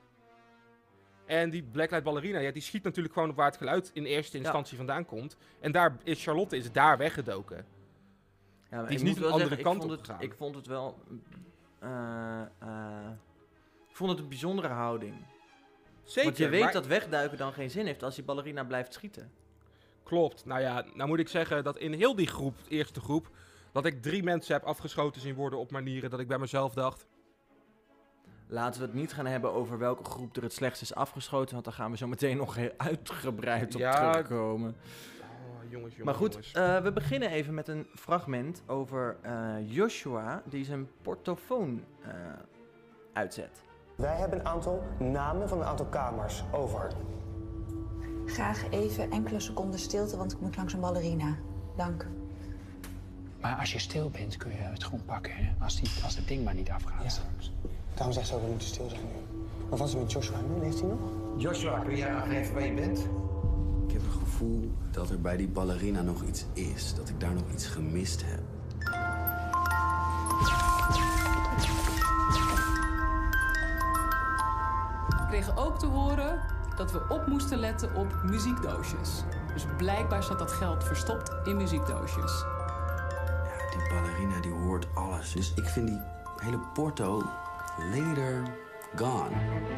Speaker 2: En die Blacklight ballerina, ja, die schiet natuurlijk gewoon op waar het geluid in eerste instantie ja. vandaan komt. En daar is Charlotte is daar weggedoken.
Speaker 1: Ja,
Speaker 2: die is niet een andere
Speaker 1: zeggen,
Speaker 2: kant
Speaker 1: ik vond
Speaker 2: op
Speaker 1: het,
Speaker 2: gegaan.
Speaker 1: Ik vond het wel... Uh, uh, ik vond het een bijzondere houding.
Speaker 2: Zeker.
Speaker 1: Want je weet
Speaker 2: maar...
Speaker 1: dat wegduiken dan geen zin heeft als die ballerina blijft schieten.
Speaker 2: Klopt. Nou ja, nou moet ik zeggen dat in heel die groep, de eerste groep, dat ik drie mensen heb afgeschoten zien worden op manieren dat ik bij mezelf dacht...
Speaker 1: Laten we het niet gaan hebben over welke groep er het slechtst is afgeschoten, want dan gaan we zo meteen nog heel uitgebreid op
Speaker 2: ja,
Speaker 1: terugkomen.
Speaker 2: Oh, jongens, jongens,
Speaker 1: maar goed,
Speaker 2: jongens.
Speaker 1: Uh, we beginnen even met een fragment over uh, Joshua die zijn portofoon uh, uitzet.
Speaker 11: Wij hebben een aantal namen van een aantal kamers over.
Speaker 6: Graag even enkele seconden stilte, want ik moet langs een ballerina. Dank.
Speaker 12: Maar als je stil bent, kun je het gewoon pakken, hè? Als, die, als het ding maar niet afgaat
Speaker 11: ja.
Speaker 12: straks.
Speaker 11: Daarom zegt ze ook, we moeten stil zijn nu. Maar wat is er met Joshua nu? Leeft hij nog?
Speaker 3: Joshua, kun jij aangeven waar je bent? Ik heb het gevoel dat er bij die ballerina nog iets is. Dat ik daar nog iets gemist heb.
Speaker 13: We kregen ook te horen dat we op moesten letten op muziekdoosjes. Dus blijkbaar zat dat geld verstopt in muziekdoosjes.
Speaker 3: Ja, die ballerina die hoort alles. Dus ik vind die hele porto later gone.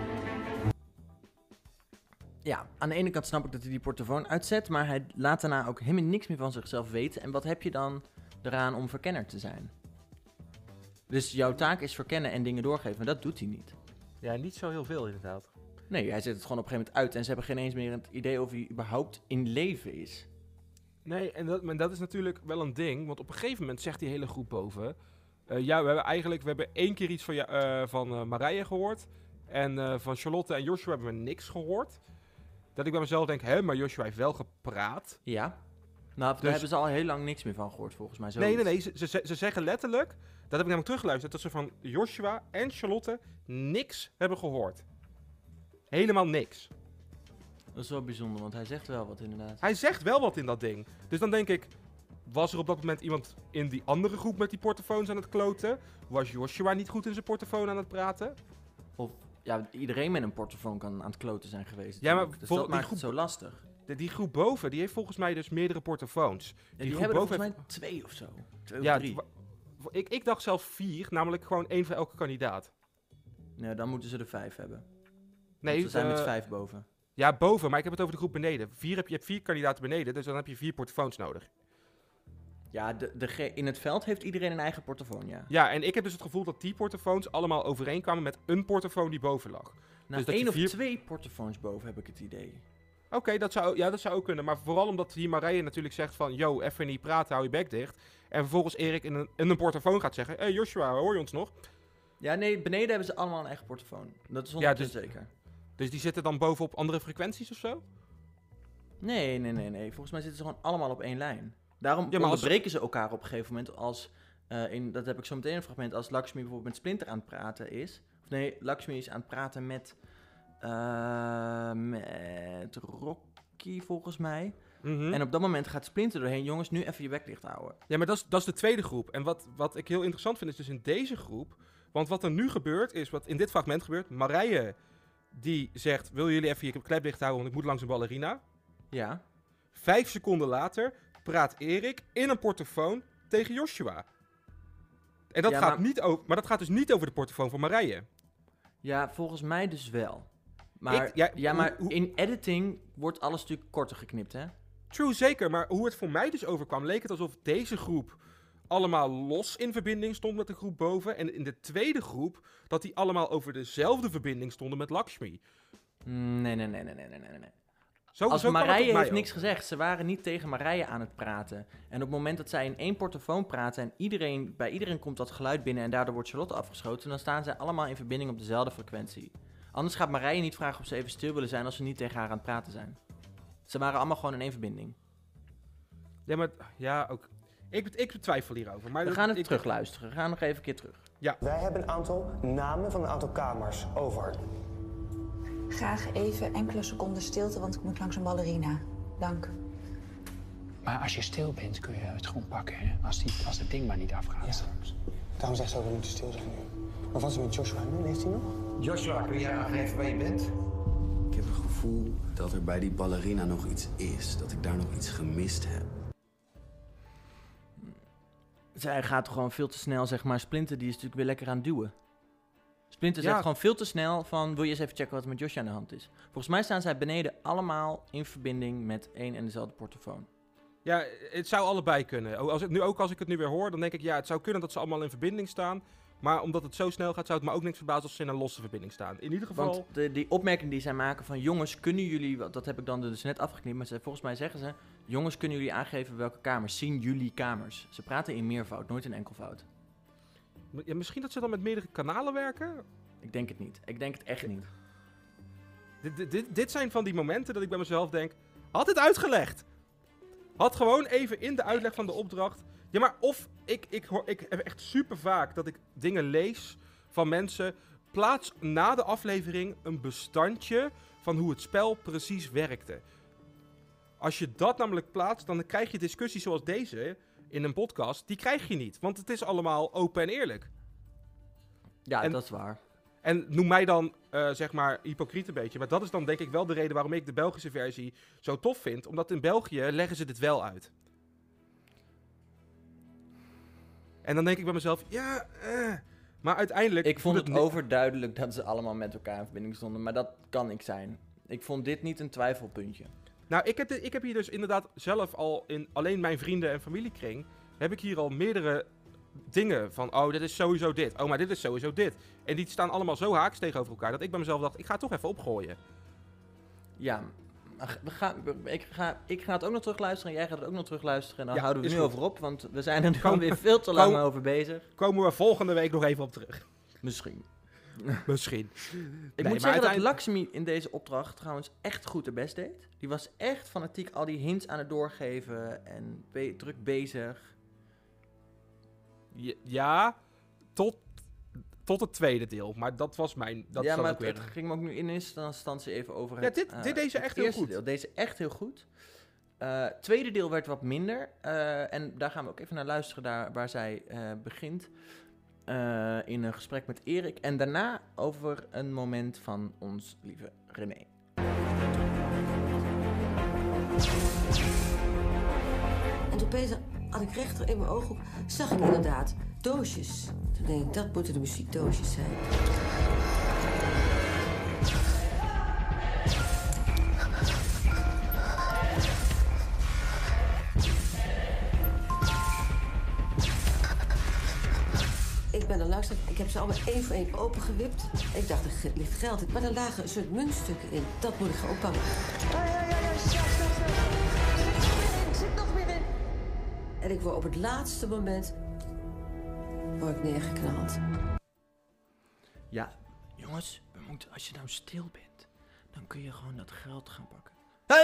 Speaker 1: Ja, aan de ene kant snap ik dat hij die portofoon uitzet, maar hij laat daarna ook helemaal niks meer van zichzelf weten. En wat heb je dan eraan om verkenner te zijn? Dus jouw taak is verkennen en dingen doorgeven, maar dat doet hij niet.
Speaker 2: Ja, niet zo heel veel inderdaad.
Speaker 1: Nee, hij zet het gewoon op een gegeven moment uit en ze hebben geen eens meer het idee of hij überhaupt in leven is.
Speaker 2: Nee, en dat, maar dat is natuurlijk wel een ding, want op een gegeven moment zegt die hele groep boven... Uh, ja, we hebben eigenlijk we hebben één keer iets van, uh, van uh, Marije gehoord. En uh, van Charlotte en Joshua hebben we niks gehoord. Dat ik bij mezelf denk, hè, maar Joshua heeft wel gepraat.
Speaker 1: Ja. Nou, daar dus... hebben ze al heel lang niks meer van gehoord, volgens mij.
Speaker 2: Nee, nee, nee. Ze, ze, ze zeggen letterlijk, dat heb ik namelijk teruggeluisterd, dat ze van Joshua en Charlotte niks hebben gehoord. Helemaal niks.
Speaker 1: Dat is wel bijzonder, want hij zegt wel wat inderdaad.
Speaker 2: Hij zegt wel wat in dat ding. Dus dan denk ik, was er op dat moment iemand in die andere groep met die portofoons aan het kloten? Was Joshua niet goed in zijn portofoon aan het praten?
Speaker 1: Of, ja, iedereen met een portofoon kan aan het kloten zijn geweest.
Speaker 2: Ja, maar
Speaker 1: dus dat maakt groep, het zo lastig.
Speaker 2: De, die groep boven, die heeft volgens mij dus meerdere portofoons.
Speaker 1: Ja, die,
Speaker 2: die
Speaker 1: hebben er volgens
Speaker 2: heeft...
Speaker 1: mij twee of zo. Twee
Speaker 2: ja,
Speaker 1: of drie.
Speaker 2: Wa Ik, ik dacht zelfs vier, namelijk gewoon één voor elke kandidaat.
Speaker 1: Nou, dan moeten ze er vijf hebben.
Speaker 2: Nee,
Speaker 1: Want ze zijn
Speaker 2: uh,
Speaker 1: met vijf boven.
Speaker 2: Ja, boven, maar ik heb het over de groep beneden. Vier heb je, je hebt vier kandidaten beneden, dus dan heb je vier portofoons nodig.
Speaker 1: Ja, de, de, in het veld heeft iedereen een eigen portofoon, ja.
Speaker 2: Ja, en ik heb dus het gevoel dat die portofoons allemaal overeenkwamen met een portofoon die boven lag.
Speaker 1: Nou,
Speaker 2: dus
Speaker 1: één
Speaker 2: of
Speaker 1: vier... twee portofoons boven heb ik het idee.
Speaker 2: Oké, okay, dat, zou, ja, dat zou ook kunnen. Maar vooral omdat hier Marije natuurlijk zegt van... Yo, even niet praten, hou je bek dicht. En vervolgens Erik in een, in een portofoon gaat zeggen... Hé hey Joshua, hoor je ons nog?
Speaker 1: Ja, nee, beneden hebben ze allemaal een eigen portofoon. Dat is honderd procent ja, dus, zeker.
Speaker 2: Dus die zitten dan bovenop andere frequenties of zo?
Speaker 1: Nee, nee, nee, nee. Volgens mij zitten ze gewoon allemaal op één lijn. Daarom ja, onderbreken als... ze elkaar op een gegeven moment als... Uh, in, dat heb ik zo meteen een fragment. Als Lakshmi bijvoorbeeld met Splinter aan het praten is... Of nee, Lakshmi is aan het praten met... Uh, met Rocky volgens mij. Mm-hmm. En op dat moment gaat Splinter doorheen. Jongens, nu even je bek dicht houden.
Speaker 2: Ja, maar dat is, dat is de tweede groep. En wat, wat ik heel interessant vind is dus in deze groep... Want wat er nu gebeurt is, wat in dit fragment gebeurt... Marije, die zegt... Wil jullie even je klep dicht houden, want ik moet langs een ballerina?
Speaker 1: Ja.
Speaker 2: Vijf seconden later praat Erik in een portofoon tegen Joshua. En dat
Speaker 1: ja,
Speaker 2: gaat
Speaker 1: maar...
Speaker 2: niet over... Maar dat gaat dus niet over de portofoon van Marije.
Speaker 1: Ja, volgens mij dus wel. Maar,
Speaker 2: ik, ja,
Speaker 1: ja, maar
Speaker 2: hoe, hoe,
Speaker 1: in editing wordt alles natuurlijk korter geknipt, hè?
Speaker 2: True, zeker. Maar hoe het voor mij dus overkwam... leek het alsof deze groep allemaal los in verbinding stond met de groep boven. En in de tweede groep... dat die allemaal over dezelfde verbinding stonden met Lakshmi.
Speaker 1: Nee, nee, nee, nee, nee, nee, nee.
Speaker 2: Zo,
Speaker 1: Als
Speaker 2: zo
Speaker 1: Marije heeft niks gezegd. Ze waren niet tegen Marije aan het praten. En op het moment dat zij in één portofoon praten... en iedereen, bij iedereen komt dat geluid binnen... en daardoor wordt Charlotte afgeschoten... dan staan zij allemaal in verbinding op dezelfde frequentie. Anders gaat Marije niet vragen of ze even stil willen zijn... als ze niet tegen haar aan het praten zijn. Ze waren allemaal gewoon in één verbinding.
Speaker 2: Ja, maar... Ja, ook... Ik, ik betwijfel hierover. Maar
Speaker 1: we gaan het
Speaker 2: ik,
Speaker 1: terugluisteren. We gaan nog even een keer terug.
Speaker 2: Ja.
Speaker 11: Wij hebben een aantal namen van een aantal kamers over.
Speaker 6: Graag even enkele seconden stilte, want ik moet langs een ballerina. Dank.
Speaker 12: Maar als je stil bent, kun je het gewoon pakken, hè? Als, die, als het ding maar niet afgaat ja. straks.
Speaker 11: Daarom zegt ze ook, we moeten stil zijn nu. Maar wat is er met Joshua nu? Leeft hij nog?
Speaker 3: Joshua, kun jij aangeven waar je bent? Ik heb het gevoel dat er bij die ballerina nog iets is. Dat ik daar nog iets gemist heb.
Speaker 1: Zij gaat gewoon veel te snel, zeg maar. Splinter, die is natuurlijk weer lekker aan het duwen. Splinter
Speaker 2: ja.
Speaker 1: zegt gewoon veel te snel van... wil je eens even checken wat er met Joshua aan de hand is? Volgens mij staan zij beneden allemaal in verbinding met één en dezelfde portofoon.
Speaker 2: Ja, het zou allebei kunnen. Als het nu, ook als ik het nu weer hoor, dan denk ik... ja, het zou kunnen dat ze allemaal in verbinding staan... maar omdat het zo snel gaat, zou het me ook niks verbazen... als ze in een losse verbinding staan. In ieder geval...
Speaker 1: Want de, die opmerking die zij maken van... jongens, kunnen jullie... dat heb ik dan dus net afgeknipt... maar ze, volgens mij zeggen ze... jongens, kunnen jullie aangeven welke kamers? Zien jullie kamers? Ze praten in meervoud, nooit in enkelvoud.
Speaker 2: Ja, misschien dat ze dan met meerdere kanalen werken?
Speaker 1: Ik denk het niet. Ik denk het echt niet.
Speaker 2: Dit, dit, dit zijn van die momenten dat ik bij mezelf denk... had het uitgelegd. Had gewoon even in de uitleg van de opdracht... Ja, maar of ik, ik, hoor, ik heb echt super vaak dat ik dingen lees van mensen... plaats na de aflevering een bestandje van hoe het spel precies werkte. Als je dat namelijk plaatst, dan krijg je discussies zoals deze in een podcast. Die krijg je niet, want het is allemaal open en eerlijk.
Speaker 1: Ja,
Speaker 2: en,
Speaker 1: dat is waar.
Speaker 2: En noem mij dan, uh, zeg maar, hypocriet een beetje. Maar dat is dan denk ik wel de reden waarom ik de Belgische versie zo tof vind. Omdat in België leggen ze dit wel uit. En dan denk ik bij mezelf, ja, uh, maar uiteindelijk...
Speaker 1: Ik vond het, het overduidelijk dat ze allemaal met elkaar in verbinding stonden, maar dat kan ik zijn. Ik vond dit niet een twijfelpuntje.
Speaker 2: Nou, ik heb, de, ik heb hier dus inderdaad zelf al in alleen mijn vrienden- en familiekring... heb ik hier al meerdere dingen van, oh, dit is sowieso dit. Oh, maar dit is sowieso dit. En die staan allemaal zo haaks tegenover elkaar dat ik bij mezelf dacht, ik ga het toch even opgooien.
Speaker 1: Ja, we gaan, ik, ga, ik ga het ook nog terugluisteren en jij gaat het ook nog terugluisteren. En dan
Speaker 2: ja,
Speaker 1: houden we nu
Speaker 2: goed.
Speaker 1: over op, want we zijn er gewoon weer veel te lang over bezig.
Speaker 2: Komen we volgende week nog even op terug.
Speaker 1: Misschien.
Speaker 2: Misschien.
Speaker 1: Ik
Speaker 2: nee,
Speaker 1: moet zeggen uiteindelijk... dat Lakshmi in deze opdracht trouwens echt goed haar best deed. Die was echt fanatiek al die hints aan het doorgeven en be- druk bezig.
Speaker 2: Ja, ja tot, tot het tweede deel. Maar dat was mijn... Dat
Speaker 1: ja, maar
Speaker 2: ook weer...
Speaker 1: het ging me ook nu in eerste instantie even over
Speaker 2: ja,
Speaker 1: het...
Speaker 2: dit,
Speaker 1: uh,
Speaker 2: dit deze echt heel goed.
Speaker 1: Deel. Deze echt heel goed. Uh, tweede deel werd wat minder. Uh, en daar gaan we ook even naar luisteren, daar waar zij uh, begint. Uh, in een gesprek met Erik. En daarna over een moment van ons lieve René.
Speaker 14: En toen Peter had ik rechter in mijn ooghoek, zag ik inderdaad doosjes. Toen denk ik, dat moeten de muziekdoosjes zijn. Ik ben er langs, ik heb ze allemaal één voor één opengewipt. Ik dacht, er ligt geld. Maar er lagen een soort muntstukken in. Dat moet ik gaan oppakken. Ja, ja, ja, ja, stop, stop, stop. Ik zit nog meer in. En ik word op het laatste moment word ik neergeknald.
Speaker 1: Ja, jongens, we moeten, als je nou stil bent, dan kun je gewoon dat geld gaan pakken.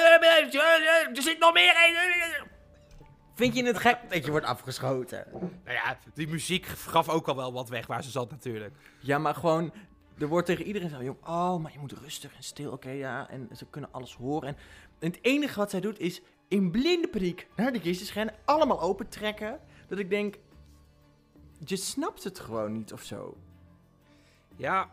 Speaker 1: Er zit nog meer in. Vind je het gek dat je wordt afgeschoten?
Speaker 2: Nou ja, die muziek gaf ook al wel wat weg waar ze zat natuurlijk.
Speaker 1: Ja, maar gewoon, er wordt tegen iedereen zo, joh, oh, maar je moet rustig en stil, oké, okay, ja. En ze kunnen alles horen. En, en het enige wat zij doet is in blinde paniek naar de kistjes gaan, allemaal opentrekken. Dat ik denk, je snapt het gewoon niet of zo.
Speaker 2: Ja,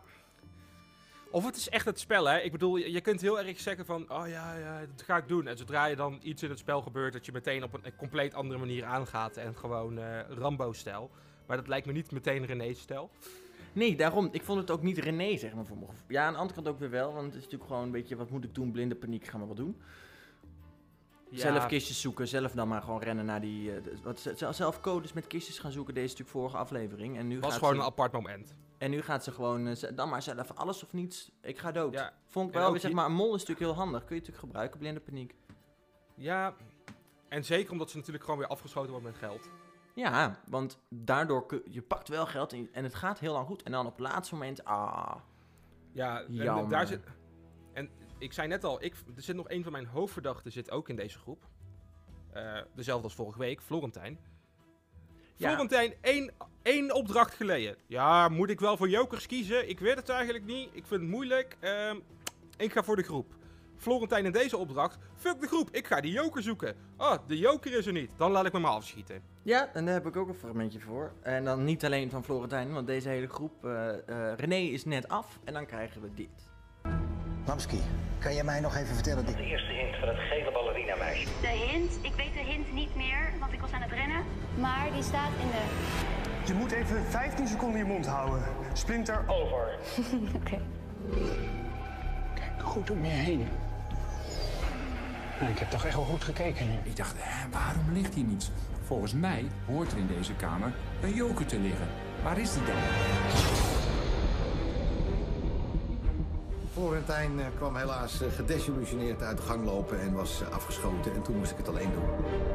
Speaker 2: of het is echt het spel, hè. Ik bedoel, je, je kunt heel erg zeggen van, oh ja, ja, dat ga ik doen. En zodra je dan iets in het spel gebeurt, dat je meteen op een, een compleet andere manier aangaat. En gewoon uh, Rambo-stijl. Maar dat lijkt me niet meteen René-stijl.
Speaker 1: Nee, daarom. Ik vond het ook niet René, zeg maar. Voor me. Ja, aan de andere kant ook weer wel. Want het is natuurlijk gewoon een beetje, wat moet ik doen? Blinde paniek, gaan we wat doen. Ja. Zelf kistjes zoeken, zelf dan maar gewoon rennen naar die... Uh, wat, zelf codes met kistjes gaan zoeken, deze is natuurlijk vorige aflevering. En nu
Speaker 2: was
Speaker 1: gaat
Speaker 2: gewoon
Speaker 1: ze,
Speaker 2: een apart moment.
Speaker 1: En nu gaat ze gewoon, uh, dan maar zelf alles of niets, ik ga dood.
Speaker 2: Ja.
Speaker 1: Vond ik wel, weer, zeg maar, een mol is natuurlijk heel handig. Kun je natuurlijk gebruiken, blinde paniek.
Speaker 2: Ja, en zeker omdat ze natuurlijk gewoon weer afgeschoten wordt met geld.
Speaker 1: Ja, want daardoor, kun, je pakt wel geld in, en het gaat heel lang goed. En dan op het laatste moment, ah,
Speaker 2: ja, en daar zit... En ik zei net al, ik, er zit nog een van mijn hoofdverdachten zit ook in deze groep. Uh, dezelfde als vorige week, Florentijn. Ja. Florentijn, één, één opdracht geleden. Ja, moet ik wel voor jokers kiezen? Ik weet het eigenlijk niet. Ik vind het moeilijk. Uh, ik ga voor de groep. Florentijn in deze opdracht. Fuck de groep, ik ga die joker zoeken. Oh, de joker is er niet. Dan laat ik me maar afschieten.
Speaker 1: Ja, en daar heb ik ook een fragmentje voor. En dan niet alleen van Florentijn, want deze hele groep... Uh, uh, René is net af en dan krijgen we dit.
Speaker 15: Lamski, kan jij mij nog even vertellen...
Speaker 8: De eerste hint van het gele ballerina-meisje.
Speaker 4: De hint? Ik weet de hint niet meer, want ik was aan het rennen. Maar die staat in de...
Speaker 11: Je moet even vijftien seconden je mond houden. Splinter over.
Speaker 4: Oké. Okay.
Speaker 12: Kijk goed om je heen. Nou, ik heb toch echt wel goed gekeken nu.
Speaker 10: Ik dacht, hè, waarom ligt hier niets? Volgens mij hoort er in deze kamer een joker te liggen. Waar is die dan?
Speaker 15: Florentijn uh, kwam helaas uh, gedesillusioneerd uit de gang lopen en was uh, afgeschoten. En toen moest ik het alleen doen.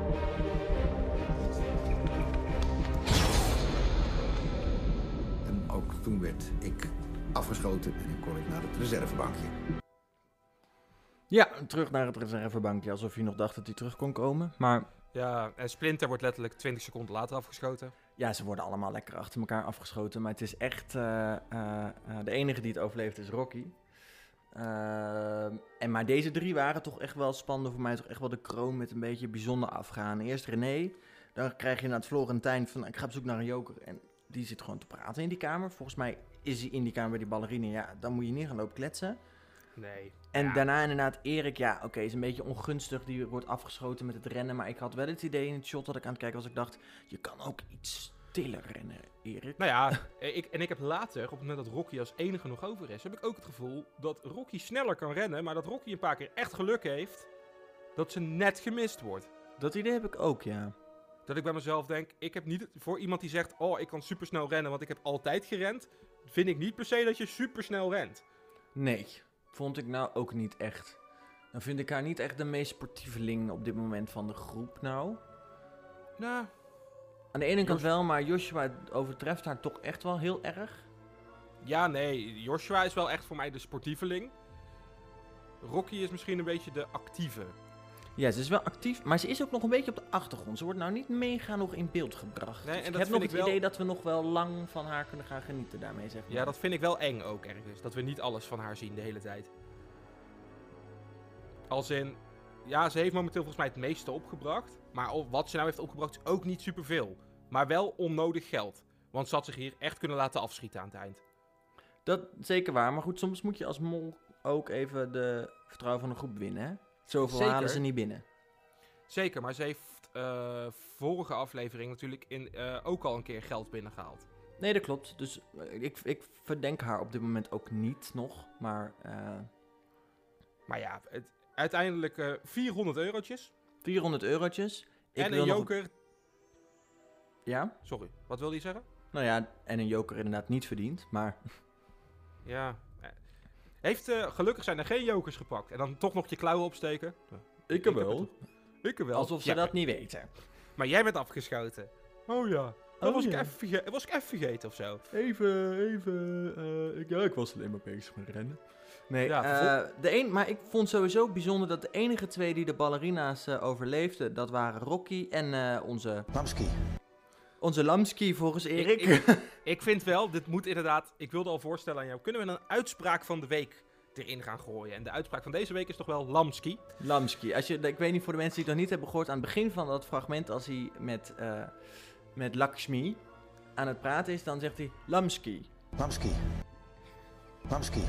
Speaker 15: En ook toen werd ik afgeschoten en kon ik naar het reservebankje.
Speaker 1: Ja, terug naar het reservebankje, alsof je nog dacht dat hij terug kon komen, maar...
Speaker 2: Ja, en Splinter wordt letterlijk twintig seconden later afgeschoten.
Speaker 1: Ja, ze worden allemaal lekker achter elkaar afgeschoten, maar het is echt... Uh, uh, uh, de enige die het overleeft is Rocky. Uh, en maar deze drie waren toch echt wel spannend voor mij, toch echt wel de kroon met een beetje bijzonder afgaan. Eerst René, dan krijg je naar het Florentijn van, ik ga op zoek naar een joker. En die zit gewoon te praten in die kamer. Volgens mij is hij in die kamer bij die ballerine, ja, dan moet je niet gaan lopen kletsen.
Speaker 2: Nee.
Speaker 1: En
Speaker 2: ja.
Speaker 1: daarna inderdaad Erik, ja, oké, okay, is een beetje ongunstig, die wordt afgeschoten met het rennen. Maar ik had wel het idee in het shot dat ik aan het kijken was, ik dacht, je kan ook iets stiller rennen, Erik.
Speaker 2: Nou ja, ik, en ik heb later, op het moment dat Rocky als enige nog over is, heb ik ook het gevoel dat Rocky sneller kan rennen, maar dat Rocky een paar keer echt geluk heeft dat ze net gemist wordt.
Speaker 1: Dat idee heb ik ook, ja.
Speaker 2: Dat ik bij mezelf denk, ik heb niet, voor iemand die zegt, oh, ik kan supersnel rennen, want ik heb altijd gerend, vind ik niet per se dat je supersnel rent.
Speaker 1: Nee, vond ik nou ook niet echt. Dan vind ik haar niet echt de meest sportieveling op dit moment van de groep, nou.
Speaker 2: Nou...
Speaker 1: Aan de ene kant wel, maar Joshua overtreft haar toch echt wel heel erg.
Speaker 2: Ja, nee, Joshua is wel echt voor mij de sportieveling. Rocky is misschien een beetje de actieve.
Speaker 1: Ja, ze is wel actief, maar ze is ook nog een beetje op de achtergrond. Ze wordt nou niet mega nog in beeld gebracht.
Speaker 2: Nee, en
Speaker 1: dus
Speaker 2: dat
Speaker 1: ik heb nog
Speaker 2: ik
Speaker 1: het
Speaker 2: wel...
Speaker 1: idee dat we nog wel lang van haar kunnen gaan genieten daarmee, zeg maar.
Speaker 2: Ja, dat vind ik wel eng ook ergens. Dat we niet alles van haar zien de hele tijd. Als in... Ja, ze heeft momenteel volgens mij het meeste opgebracht. Maar wat ze nou heeft opgebracht is ook niet superveel. Maar wel onnodig geld. Want ze had zich hier echt kunnen laten afschieten aan het eind.
Speaker 1: Dat zeker waar. Maar goed, soms moet je als mol ook even de vertrouwen van de groep winnen, hè? Zoveel
Speaker 2: Zeker.
Speaker 1: halen ze niet binnen.
Speaker 2: Zeker, maar ze heeft uh, vorige aflevering natuurlijk in, uh, ook al een keer geld binnengehaald.
Speaker 1: Nee, dat klopt. Dus uh, ik, ik verdenk haar op dit moment ook niet nog. Maar, uh...
Speaker 2: maar ja, het, uiteindelijk uh, vierhonderd eurotjes.
Speaker 1: vierhonderd eurotjes. Ik
Speaker 2: en
Speaker 1: wil
Speaker 2: een
Speaker 1: nog...
Speaker 2: joker.
Speaker 1: Ja?
Speaker 2: Sorry, wat wilde je zeggen?
Speaker 1: Nou ja, en een joker inderdaad niet verdiend, maar...
Speaker 2: Ja. Heeft, uh, gelukkig zijn er geen jokers gepakt. En dan toch nog je klauwen opsteken.
Speaker 1: Ik er wel.
Speaker 2: Ik er wel.
Speaker 1: Alsof ze
Speaker 2: ja,
Speaker 1: dat
Speaker 2: maar...
Speaker 1: niet weten.
Speaker 2: Maar jij bent afgeschoten. Oh ja. Dat
Speaker 1: oh,
Speaker 2: was,
Speaker 1: ja.
Speaker 2: Ik even verge- was ik even vergeten of zo.
Speaker 1: Even, even... Uh, ik, ja, ik was alleen maar bezig met rennen. Nee,
Speaker 2: ja,
Speaker 1: uh, de een, maar ik vond sowieso bijzonder dat de enige twee die de ballerina's uh, overleefden, dat waren Rocky en uh, onze...
Speaker 15: Lamski.
Speaker 1: Onze Lamski, volgens Erik.
Speaker 2: Ik, ik, ik vind wel, dit moet inderdaad... Ik wilde al voorstellen aan jou. Kunnen we een uitspraak van de week erin gaan gooien? En de uitspraak van deze week is toch wel Lamski?
Speaker 1: Lamski. Als je, ik weet niet, voor de mensen die het nog niet hebben gehoord, aan het begin van dat fragment, als hij met, uh, met Lakshmi aan het praten is, dan zegt hij Lamski.
Speaker 15: Lamski. Lamski.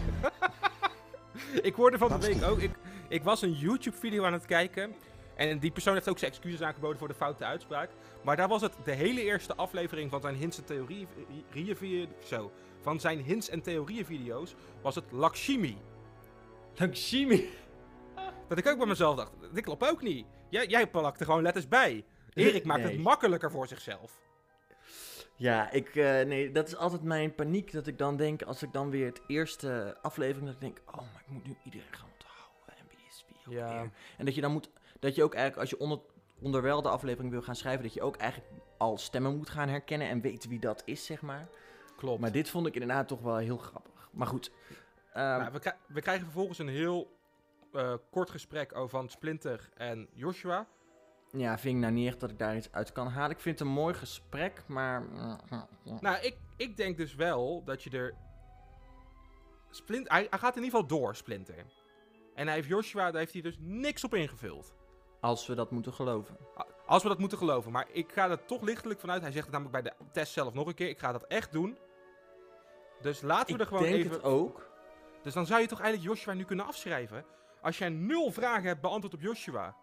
Speaker 2: Ik hoorde van
Speaker 15: Lamski.
Speaker 2: de week ook... Ik, ik was een YouTube-video aan het kijken... En die persoon heeft ook zijn excuses aangeboden voor de foute uitspraak. Maar daar was het de hele eerste aflevering van zijn hints en theorieën... Zo. Van zijn hints en theorieën video's was het Lakshmi.
Speaker 1: Lakshmi?
Speaker 2: Dat ik ook bij mezelf dacht, dit klopt ook niet. Jij, jij plakt er gewoon letters bij. Erik maakt
Speaker 1: nee.
Speaker 2: het makkelijker voor zichzelf.
Speaker 1: Ja, ik, uh, nee, dat is altijd mijn paniek. Dat ik dan denk, als ik dan weer het eerste aflevering... Dat ik denk, oh, maar ik moet nu iedereen gaan onthouden. En wie is wie ook
Speaker 2: ja.
Speaker 1: weer. En dat je dan moet... Dat je ook eigenlijk, als je onder, onderwijl de aflevering wil gaan schrijven, dat je ook eigenlijk al stemmen moet gaan herkennen en weet wie dat is, zeg maar.
Speaker 2: Klopt.
Speaker 1: Maar dit vond ik inderdaad toch wel heel grappig. Maar goed. Um,
Speaker 2: nou, we, k- we krijgen vervolgens een heel uh, kort gesprek over van Splinter en Joshua.
Speaker 1: Ja, vind ik nou niet echt dat ik daar iets uit kan halen. Ik vind het een mooi gesprek, maar...
Speaker 2: Nou, ik, ik denk dus wel dat je er... Splinter, hij, hij gaat in ieder geval door, Splinter. En hij heeft Joshua, daar heeft hij dus niks op ingevuld.
Speaker 1: Als we dat moeten geloven.
Speaker 2: Als we dat moeten geloven. Maar ik ga er toch lichtelijk vanuit. Hij zegt het namelijk bij de test zelf nog een keer. Ik ga dat echt doen. Dus laten we
Speaker 1: ik
Speaker 2: er gewoon
Speaker 1: denk
Speaker 2: even...
Speaker 1: het ook.
Speaker 2: Dus dan zou je toch eigenlijk Joshua nu kunnen afschrijven. Als jij nul vragen hebt beantwoord op Joshua.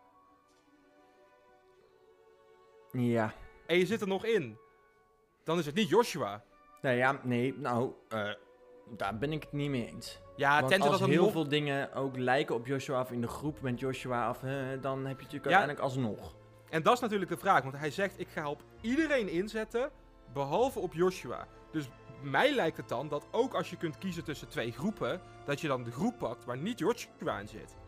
Speaker 1: Ja.
Speaker 2: En je zit er nog in. Dan is het niet Joshua.
Speaker 1: Nou ja, nee. Nou, uh, daar ben ik het niet mee eens.
Speaker 2: Ja,
Speaker 1: Want
Speaker 2: tenzij
Speaker 1: als
Speaker 2: dat
Speaker 1: heel
Speaker 2: nog...
Speaker 1: veel dingen ook lijken op Joshua of in de groep met Joshua af, uh, dan heb je natuurlijk
Speaker 2: ja.
Speaker 1: uiteindelijk alsnog.
Speaker 2: En dat is natuurlijk de vraag, want hij zegt ik ga op iedereen inzetten, behalve op Joshua. Dus mij lijkt het dan dat ook als je kunt kiezen tussen twee groepen, dat je dan de groep pakt waar niet Joshua in zit.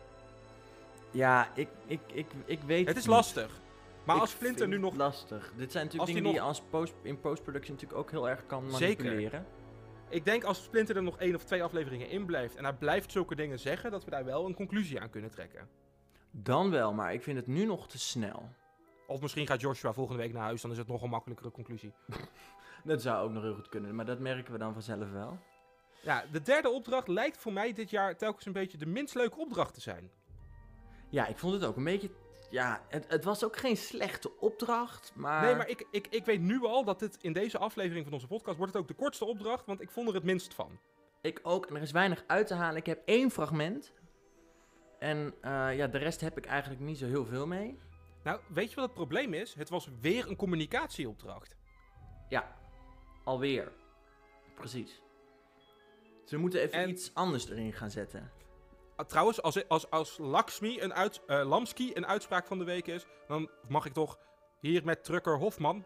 Speaker 1: Ja, ik, ik, ik, ik weet
Speaker 2: het is
Speaker 1: niet.
Speaker 2: lastig. Maar
Speaker 1: ik
Speaker 2: als Splinter nu nog...
Speaker 1: lastig. Dit zijn natuurlijk
Speaker 2: als
Speaker 1: dingen
Speaker 2: die,
Speaker 1: die
Speaker 2: nog...
Speaker 1: je als post, in post-production natuurlijk ook heel erg kan
Speaker 2: Zeker.
Speaker 1: manipuleren.
Speaker 2: Ik denk als Splinter er nog één of twee afleveringen in blijft en hij blijft zulke dingen zeggen, dat we daar wel een conclusie aan kunnen trekken.
Speaker 1: Dan wel, maar ik vind het nu nog te snel.
Speaker 2: Of misschien gaat Joshua volgende week naar huis, dan is het nog een makkelijkere conclusie.
Speaker 1: Dat zou ook nog heel goed kunnen, maar dat merken we dan vanzelf wel.
Speaker 2: Ja, de derde opdracht lijkt voor mij dit jaar telkens een beetje de minst leuke opdracht te zijn.
Speaker 1: Ja, ik vond het ook een beetje... Ja, het, het was ook geen slechte opdracht, maar...
Speaker 2: Nee, maar ik, ik, ik weet nu al dat dit in deze aflevering van onze podcast wordt het ook de kortste opdracht, want ik vond er het minst van.
Speaker 1: Ik ook, en er is weinig uit te halen. Ik heb één fragment. En uh, ja, de rest heb ik eigenlijk niet zo heel veel mee.
Speaker 2: Nou, weet je wat het probleem is? Het was weer een communicatieopdracht.
Speaker 1: Ja, alweer. Precies. Ze moeten even en... iets anders erin gaan zetten.
Speaker 2: Trouwens, als, als, als Lakshmi een uit, uh, Lamski een uitspraak van de week is, dan mag ik toch hier met Trucker Hofman.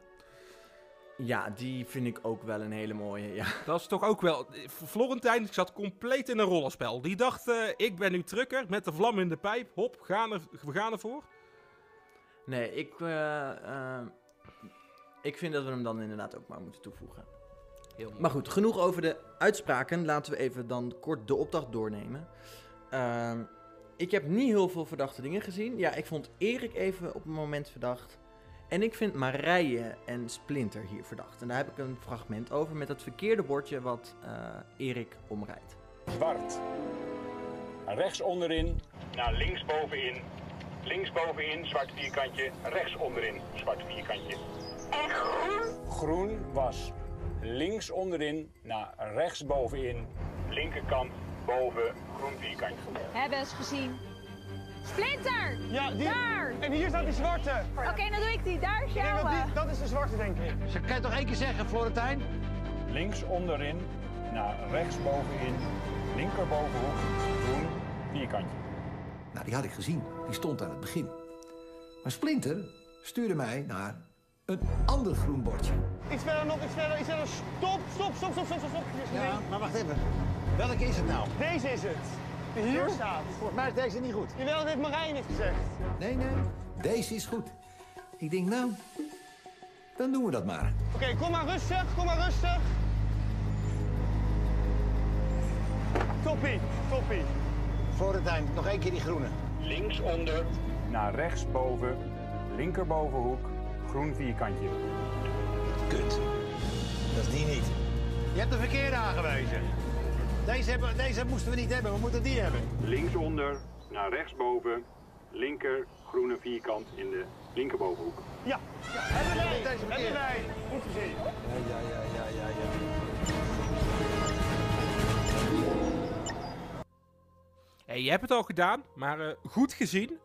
Speaker 1: Ja, die vind ik ook wel een hele mooie, ja.
Speaker 2: Dat is toch ook wel... Florentijn zat compleet in een rollenspel. Die dacht, uh, ik ben nu Trucker met de vlam in de pijp. Hop, gaan er, we gaan ervoor.
Speaker 1: Nee, ik, uh, uh, ik vind dat we hem dan inderdaad ook maar moeten toevoegen.
Speaker 2: Heel mooi.
Speaker 1: Maar goed, genoeg over de uitspraken. Laten we even dan kort de opdracht doornemen. Uh, ik heb niet heel veel verdachte dingen gezien. Ja, ik vond Erik even op een moment verdacht. En ik vind Marije en Splinter hier verdacht. En daar heb ik een fragment over met het verkeerde bordje wat uh, Erik omrijdt.
Speaker 5: Zwart. Rechts onderin.
Speaker 16: Naar links bovenin. Links bovenin, zwart vierkantje. Rechts onderin, zwart vierkantje.
Speaker 4: En groen?
Speaker 5: Groen was links onderin naar rechts bovenin.
Speaker 16: Linkerkant, boven, groen vierkantje.
Speaker 6: Hebben ze gezien. Splinter!
Speaker 11: Ja, die...
Speaker 6: Daar!
Speaker 11: En hier staat die zwarte.
Speaker 6: Oké, okay, dan doe ik die. Daar is
Speaker 11: Ik denk
Speaker 6: jouw.
Speaker 11: dat, die, dat is de zwarte, denk ik.
Speaker 12: Ze kan je toch één keer zeggen, Florentijn?
Speaker 5: Links onderin naar rechts bovenin. Linkerbovenhoek. Groen vierkantje.
Speaker 15: Nou, die had ik gezien. Die stond aan het begin. Maar Splinter stuurde mij naar een ander groen bordje.
Speaker 11: Iets verder nog, iets verder, iets verder. Stop, stop, stop, stop, stop, stop.
Speaker 12: Ja, maar wacht even. Welke is het nou?
Speaker 11: Deze is het. Die hier staat.
Speaker 12: Volgens mij is deze niet goed.
Speaker 11: Jawel, dit heeft Marijn niet gezegd.
Speaker 15: Nee, nee. Deze is goed. Ik denk, nou, dan doen we dat maar.
Speaker 11: Oké, okay, kom maar rustig, kom maar rustig. Toppie, toppie.
Speaker 12: Florentijn, nog één keer die groene.
Speaker 16: Linksonder
Speaker 5: naar rechtsboven. Linkerbovenhoek. Groen vierkantje.
Speaker 12: Kut. Dat is die niet. Je hebt de verkeerde aangewezen. Deze, hebben, deze moesten we niet hebben, we moeten die hebben.
Speaker 5: Linksonder naar rechtsboven. Linker groene vierkant in de linkerbovenhoek.
Speaker 11: Ja, ja. Hebben wij, deze hebben wij. Goed gezien.
Speaker 12: Ja, ja, ja, ja, ja, ja.
Speaker 2: Hey, je hebt het al gedaan, maar uh, goed gezien.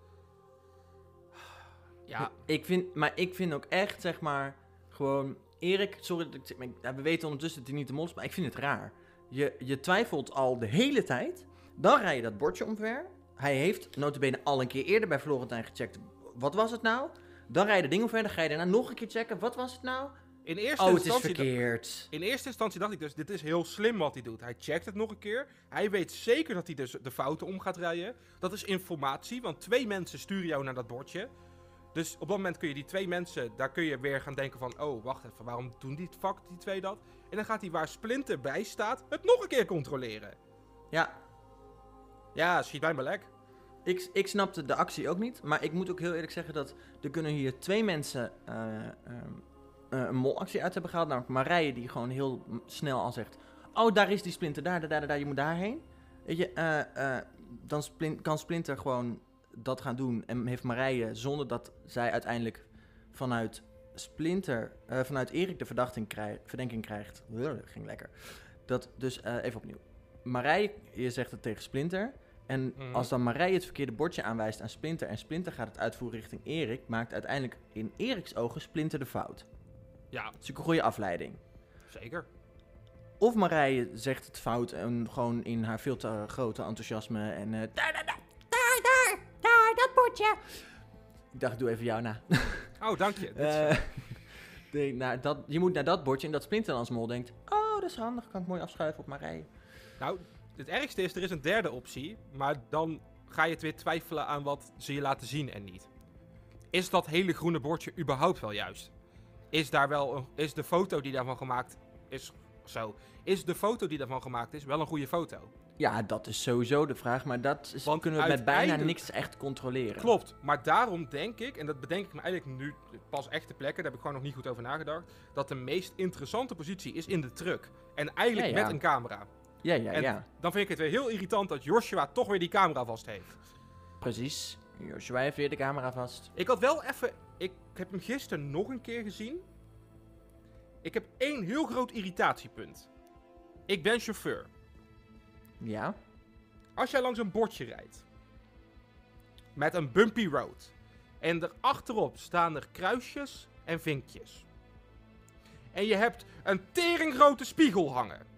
Speaker 2: Ja.
Speaker 1: Ik vind, maar ik vind ook echt, zeg maar, gewoon... Erik, sorry dat ik zeg, maar ja, we weten ondertussen dat hij niet de mol is, maar ik vind het raar. Je, je twijfelt al de hele tijd, dan rij je dat bordje omver. Hij heeft nota bene al een keer eerder bij Florentijn gecheckt, wat was het nou? Dan rij je de ding omver, dan ga je daarna nog een keer checken, wat was het nou?
Speaker 2: In eerste
Speaker 1: oh, het
Speaker 2: instantie
Speaker 1: is verkeerd.
Speaker 2: In eerste instantie dacht ik dus, dit is heel slim wat hij doet. Hij checkt het nog een keer. Hij weet zeker dat hij dus de fouten om gaat rijden. Dat is informatie, want twee mensen sturen jou naar dat bordje. Dus op dat moment kun je die twee mensen, daar kun je weer gaan denken van... Oh, wacht even, waarom doen die, fuck, die twee dat? En dan gaat hij waar Splinter bij staat, het nog een keer controleren.
Speaker 1: Ja.
Speaker 2: Ja, schiet mij maar lek.
Speaker 1: Ik, ik snapte de actie ook niet, maar ik moet ook heel eerlijk zeggen dat... Er kunnen hier twee mensen uh, uh, uh, een molactie uit hebben gehaald. Namelijk Marije die gewoon heel snel al zegt... Oh, daar is die Splinter, daar, daar, daar, daar, je moet daarheen. Weet je, uh, uh, dan splint, kan Splinter gewoon... dat gaan doen en heeft Marije, zonder dat zij uiteindelijk vanuit Splinter, uh, vanuit Erik de verdenking, krijg, verdenking krijgt. Uh, ging lekker. Dat dus, uh, even opnieuw. Marije, je zegt het tegen Splinter. En mm. als dan Marije het verkeerde bordje aanwijst aan Splinter en Splinter gaat het uitvoeren richting Erik, maakt uiteindelijk in Eriks ogen Splinter de fout.
Speaker 2: Ja.
Speaker 1: Dat is een goede afleiding.
Speaker 2: Zeker.
Speaker 1: Of Marije zegt het fout en gewoon in haar veel te grote enthousiasme en... Uh, daar, daar, daar, daar, daar, daar, dat bordje. Ik dacht, ik doe even jou na.
Speaker 2: Oh, dank je.
Speaker 1: uh, nee, nou, dat, je moet naar dat bordje en dat Splinter als mol denkt... Oh, dat is handig, kan ik mooi afschuiven op Marije.
Speaker 2: Nou, het ergste is, er is een derde optie, maar dan ga je het weer twijfelen aan wat ze je laten zien en niet. Is dat hele groene bordje überhaupt wel juist? Is daar wel een, is de foto die daarvan gemaakt is zo? Is de foto die daarvan gemaakt is wel een goede foto?
Speaker 1: Ja, dat is sowieso de vraag, maar dat is, kunnen we met bijna niks echt controleren.
Speaker 2: Klopt, maar daarom denk ik, en dat bedenk ik me eigenlijk nu pas echt ter plekke, daar heb ik gewoon nog niet goed over nagedacht, dat de meest interessante positie is in de truck. En eigenlijk ja, ja. met een camera.
Speaker 1: Ja, ja,
Speaker 2: en
Speaker 1: ja.
Speaker 2: Dan vind ik het weer heel irritant dat Joshua toch weer die camera vast heeft.
Speaker 1: Precies. Joshua heeft weer de camera vast.
Speaker 2: Ik had wel even... Ik heb hem gisteren nog een keer gezien. Ik heb één heel groot irritatiepunt. Ik ben chauffeur.
Speaker 1: Ja?
Speaker 2: Als jij langs een bordje rijdt. Met een bumpy road. En erachterop staan er kruisjes en vinkjes. En je hebt een teringgrote spiegel hangen.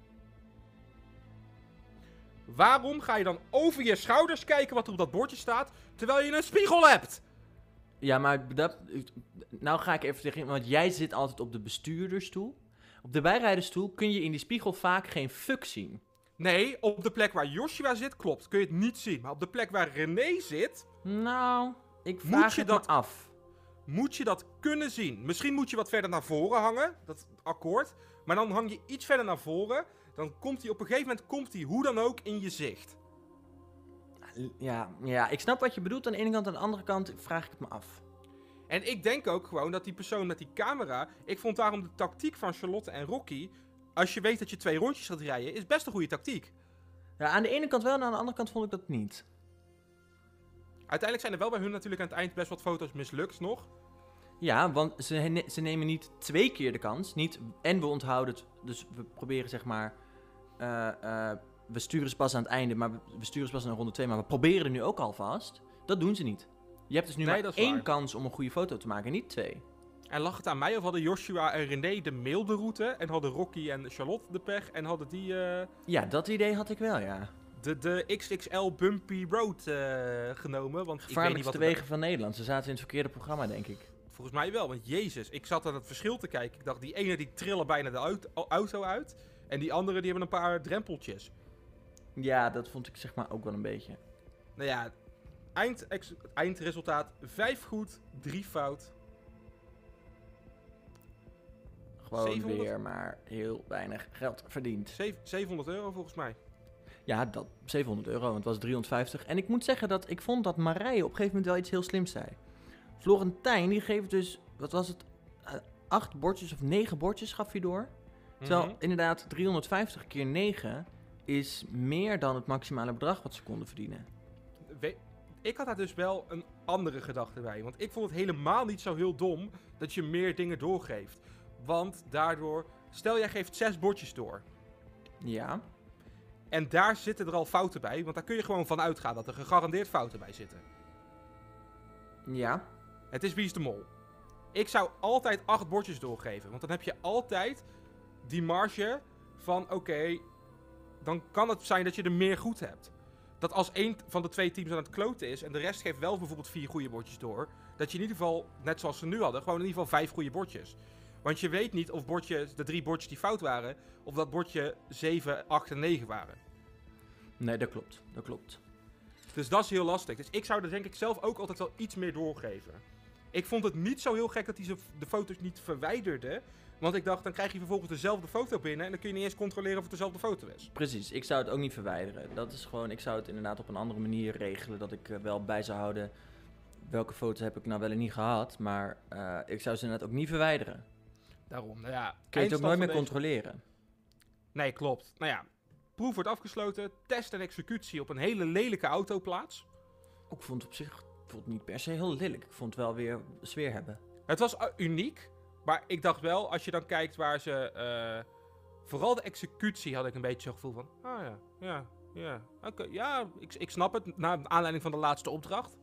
Speaker 2: Waarom ga je dan over je schouders kijken wat er op dat bordje staat, terwijl je een spiegel hebt?
Speaker 1: Ja, maar dat... Nou ga ik even tegen... Want jij zit altijd op de bestuurdersstoel. Op de bijrijdersstoel kun je in die spiegel vaak geen fuck zien.
Speaker 2: Nee, op de plek waar Joshua zit, klopt, kun je het niet zien. Maar op de plek waar René zit...
Speaker 1: Nou, ik vraag
Speaker 2: je
Speaker 1: het
Speaker 2: dat
Speaker 1: me af.
Speaker 2: Moet je dat kunnen zien? Misschien moet je wat verder naar voren hangen, dat akkoord. Maar dan hang je iets verder naar voren... Dan komt hij op een gegeven moment, komt hij hoe dan ook in je zicht.
Speaker 1: Ja, ja, ik snap wat je bedoelt aan de ene kant. Aan de andere kant vraag ik het me af.
Speaker 2: En ik denk ook gewoon dat die persoon met die camera... Ik vond daarom de tactiek van Charlotte en Rocky... Als je weet dat je twee rondjes gaat rijden, is best een goede tactiek.
Speaker 1: Ja, aan de ene kant wel en aan de andere kant vond ik dat niet.
Speaker 2: Uiteindelijk zijn er wel bij hun natuurlijk aan het eind best wat foto's mislukt nog.
Speaker 1: Ja, want ze, ze nemen niet twee keer de kans. Niet, en we onthouden het. Dus we proberen zeg maar... Uh, uh, we sturen ze pas aan het einde, maar we, we sturen ze pas naar ronde twee. Maar we proberen er nu ook alvast. Dat doen ze niet. Je hebt dus nu
Speaker 2: Nee,
Speaker 1: maar
Speaker 2: dat is
Speaker 1: één
Speaker 2: waar.
Speaker 1: kans om een goede foto te maken, niet twee.
Speaker 2: En lag het aan mij of hadden Joshua en René de milde route en hadden Rocky en Charlotte de pech en hadden die eh,
Speaker 1: Ja, dat idee had ik wel, ja.
Speaker 2: de, de X X L Bumpy Road eh, genomen? Want ik weet niet
Speaker 1: Gevaarlijkste
Speaker 2: wat
Speaker 1: wegen van Nederland. Ze zaten in het verkeerde programma, denk ik.
Speaker 2: Volgens mij wel, want jezus, ik zat aan het verschil te kijken. Ik dacht, die ene die trillen bijna de auto, auto uit en die andere die hebben een paar drempeltjes.
Speaker 1: Ja, dat vond ik zeg maar ook wel een beetje.
Speaker 2: Nou ja, eind, ex, eindresultaat vijf goed, drie fout.
Speaker 1: Gewoon
Speaker 2: zevenhonderd
Speaker 1: weer maar heel weinig geld verdiend.
Speaker 2: zevenhonderd euro volgens mij.
Speaker 1: Ja, dat, zevenhonderd euro, want het was driehonderdvijftig. En ik moet zeggen dat ik vond dat Marije op een gegeven moment wel iets heel slims zei. Florentijn, die geeft dus, wat was het, uh, acht bordjes of negen bordjes gaf hij door. Terwijl
Speaker 2: Mhm.
Speaker 1: inderdaad driehonderdvijftig keer negen is meer dan het maximale bedrag wat ze konden verdienen.
Speaker 2: We- ik had daar dus wel een andere gedachte bij. Want ik vond het helemaal niet zo heel dom dat je meer dingen doorgeeft. Want daardoor, stel jij geeft zes bordjes door.
Speaker 1: Ja.
Speaker 2: En daar zitten er al fouten bij. Want daar kun je gewoon van uitgaan dat er gegarandeerd fouten bij zitten.
Speaker 1: Ja.
Speaker 2: Het is Wie is de Mol. Ik zou altijd acht bordjes doorgeven. Want dan heb je altijd die marge van oké, okay, dan kan het zijn dat je er meer goed hebt. Dat als één van de twee teams aan het kloten is en de rest geeft wel bijvoorbeeld vier goede bordjes door, dat je in ieder geval, net zoals ze nu hadden, gewoon in ieder geval vijf goede bordjes. Want je weet niet of bordje, de drie bordjes die fout waren, of dat bordje zeven, acht en negen waren.
Speaker 1: Nee, dat klopt. Dat klopt.
Speaker 2: Dus dat is heel lastig. Dus ik zou er denk ik zelf ook altijd wel iets meer doorgeven. Ik vond het niet zo heel gek dat hij ze de foto's niet verwijderde. Want ik dacht, dan krijg je vervolgens dezelfde foto binnen en dan kun je niet eens controleren of het dezelfde foto is.
Speaker 1: Precies, ik zou het ook niet verwijderen. Dat is gewoon, ik zou het inderdaad op een andere manier regelen. Dat ik uh, wel bij zou houden welke foto's heb ik nou wel en niet gehad. Maar uh, ik zou ze inderdaad ook niet verwijderen.
Speaker 2: Daarom, nou ja.
Speaker 1: Kun je het ook nooit meer
Speaker 2: deze...
Speaker 1: controleren.
Speaker 2: Nee, klopt. Nou ja, proef wordt afgesloten. Test en executie op een hele lelijke autoplaats.
Speaker 1: Ik vond het op zich ik vond het niet per se heel lelijk. Ik vond het wel weer sfeer hebben.
Speaker 2: Het was uh, uniek. Maar ik dacht wel, als je dan kijkt waar ze... Uh, vooral de executie had ik een beetje zo'n gevoel van... Ah ja, ja, ja. Oké, okay, ja, ik, ik snap het. Na aanleiding van de laatste opdracht.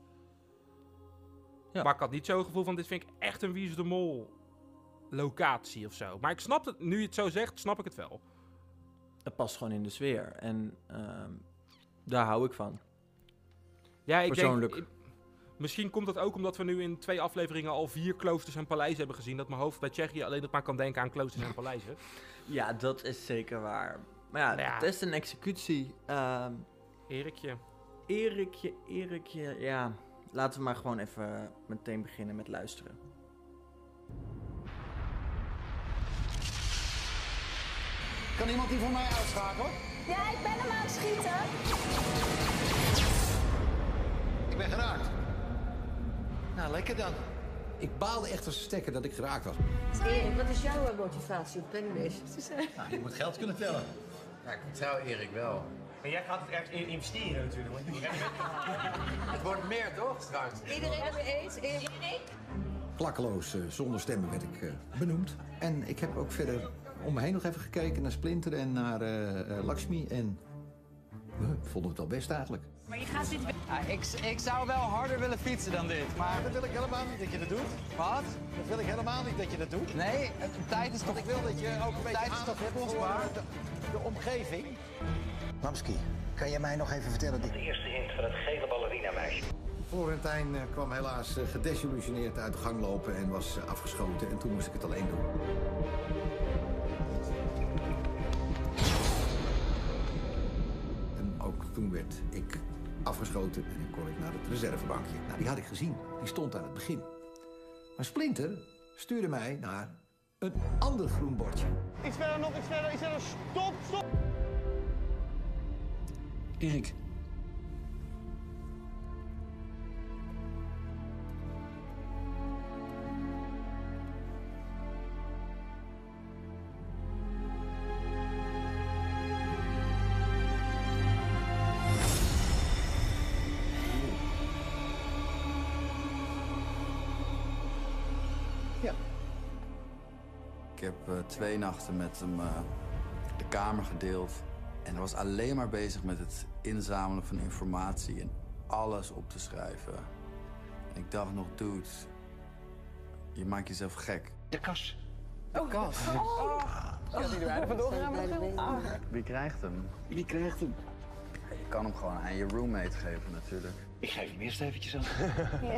Speaker 2: Ja. Maar ik had niet zo'n gevoel van... Dit vind ik echt een Wie is de Mol locatie of zo. Maar ik snap het, nu je het zo zegt, snap ik het wel.
Speaker 1: Het past gewoon in de sfeer. En uh, daar hou ik van.
Speaker 2: Ja, ik
Speaker 1: Persoonlijk.
Speaker 2: denk... Ik, misschien komt dat ook omdat we nu in twee afleveringen al vier kloosters en paleizen hebben gezien. Dat mijn hoofd bij Tsjechië alleen nog maar kan denken aan kloosters en paleizen.
Speaker 1: Ja, dat is zeker waar. Maar ja, ja. test en executie. Uh,
Speaker 2: Erikje.
Speaker 1: Erikje, Erikje. Ja, laten we maar gewoon even meteen beginnen met luisteren.
Speaker 12: Kan iemand die voor mij uitschakelen?
Speaker 6: Ja, ik ben hem aan het schieten.
Speaker 12: Ik ben geraakt.
Speaker 15: Nou, lekker dan. Ik baalde echt als een stekker dat ik geraakt was.
Speaker 14: Erik, wat is jouw motivatie om Pennymeester te zijn?
Speaker 12: Nou, je moet geld kunnen tellen.
Speaker 8: Ja, ik vertrouw Erik wel.
Speaker 11: Maar jij gaat het ergens in investeren natuurlijk. Want je
Speaker 8: het wordt meer toch straks?
Speaker 14: Iedereen het mee eens? Erik?
Speaker 15: Klakkeloos, uh, zonder stemmen werd ik uh, benoemd. En ik heb ook verder om me heen nog even gekeken naar Splinter en naar uh, uh, Lakshmi. En we vonden het wel best eigenlijk.
Speaker 7: Maar je gaat dit...
Speaker 17: Ja, ik, ik zou wel harder willen fietsen dan dit, maar...
Speaker 12: Dat wil ik helemaal niet dat je dat doet.
Speaker 17: Wat?
Speaker 12: Dat wil ik helemaal niet dat je dat doet.
Speaker 17: Nee, het, tijd is toch...
Speaker 12: Want ik wil dat je ook een beetje aandacht hebt voor de, de omgeving. Mamski, kan jij mij nog even vertellen...
Speaker 8: De eerste hint van het gele ballerina-meisje.
Speaker 15: Florentijn uh, kwam helaas uh, gedesillusioneerd uit de gang lopen en was uh, afgeschoten. En toen moest ik het alleen doen. En ook toen werd ik afgeschoten en dan kon ik naar het reservebankje. Nou, die had ik gezien. Die stond aan het begin. Maar Splinter stuurde mij naar een ander groen bordje.
Speaker 11: Iets verder nog, iets verder, iets verder. Stop, stop!
Speaker 10: Erik.
Speaker 15: Ja.
Speaker 3: Ik heb uh, twee nachten met hem uh, de kamer gedeeld. En hij was alleen maar bezig met het inzamelen van informatie en alles op te schrijven. Ik dacht nog, dude, je maakt jezelf gek.
Speaker 12: De kas.
Speaker 17: De kas. Oh. Ja, die er vandoor gaan.
Speaker 3: Wie krijgt hem?
Speaker 12: Wie krijgt hem?
Speaker 3: Je kan hem gewoon aan je roommate geven natuurlijk.
Speaker 12: Ik geef hem eerst eventjes aan.
Speaker 6: Ja.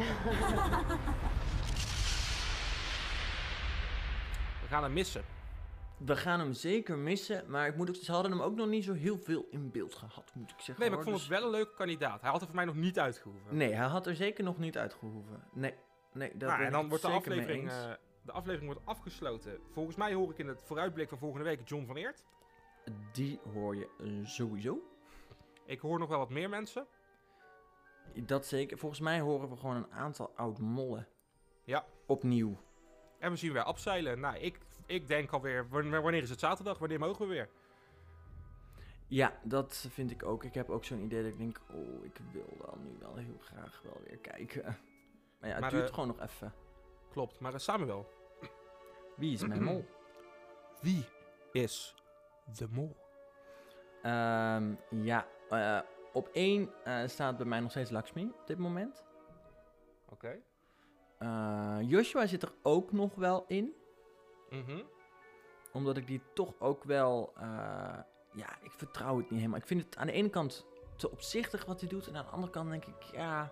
Speaker 2: We gaan hem missen.
Speaker 1: We gaan hem zeker missen, maar ik moet ook, ze hadden hem ook nog niet zo heel veel in beeld gehad, moet ik zeggen.
Speaker 2: Nee, maar ik
Speaker 1: hoor.
Speaker 2: vond het wel een leuke kandidaat. Hij had er voor mij nog niet uitgehoeven.
Speaker 1: Nee, hij had er zeker nog niet uitgehoeven. Nee, nee, daar
Speaker 2: Nou,
Speaker 1: ben
Speaker 2: en dan
Speaker 1: ik
Speaker 2: wordt de
Speaker 1: het zeker mee
Speaker 2: aflevering,
Speaker 1: eens.
Speaker 2: uh, de aflevering wordt afgesloten. Volgens mij hoor ik in het vooruitblik van volgende week John van Eert.
Speaker 1: Die hoor je uh, sowieso.
Speaker 2: Ik hoor nog wel wat meer mensen.
Speaker 1: Dat zeker. Volgens mij horen we gewoon een aantal oud-mollen.
Speaker 2: Ja.
Speaker 1: Opnieuw.
Speaker 2: En we zien weer afzeilen. Nou, ik, ik denk alweer, wanneer is het zaterdag? Wanneer mogen we weer?
Speaker 1: Ja, dat vind ik ook. Ik heb ook zo'n idee dat ik denk, oh, ik wil dan nu wel heel graag wel weer kijken. Maar ja, het
Speaker 2: maar,
Speaker 1: duurt
Speaker 2: uh,
Speaker 1: gewoon nog even.
Speaker 2: Klopt, maar uh, Samuel.
Speaker 1: Wie is mijn mol?
Speaker 2: Wie is de mol?
Speaker 1: Um, ja, uh, op één uh, staat bij mij nog steeds Lakshmi op dit moment.
Speaker 2: Oké. Okay.
Speaker 1: Uh, Joshua zit er ook nog wel in.
Speaker 2: Mm-hmm.
Speaker 1: Omdat ik die toch ook wel... Uh, ja, ik vertrouw het niet helemaal. Ik vind het aan de ene kant te opzichtig wat hij doet. En aan de andere kant denk ik, ja...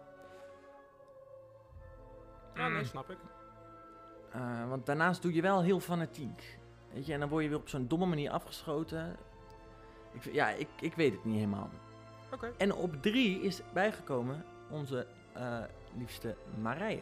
Speaker 2: Ja, nee, snap ik.
Speaker 1: Uh, want daarnaast doe je wel heel fanatiek. Weet je, en dan word je weer op zo'n domme manier afgeschoten. Ik, ja, ik, ik weet het niet helemaal.
Speaker 2: Oké. Okay.
Speaker 1: En op drie is bijgekomen onze uh, liefste Marije.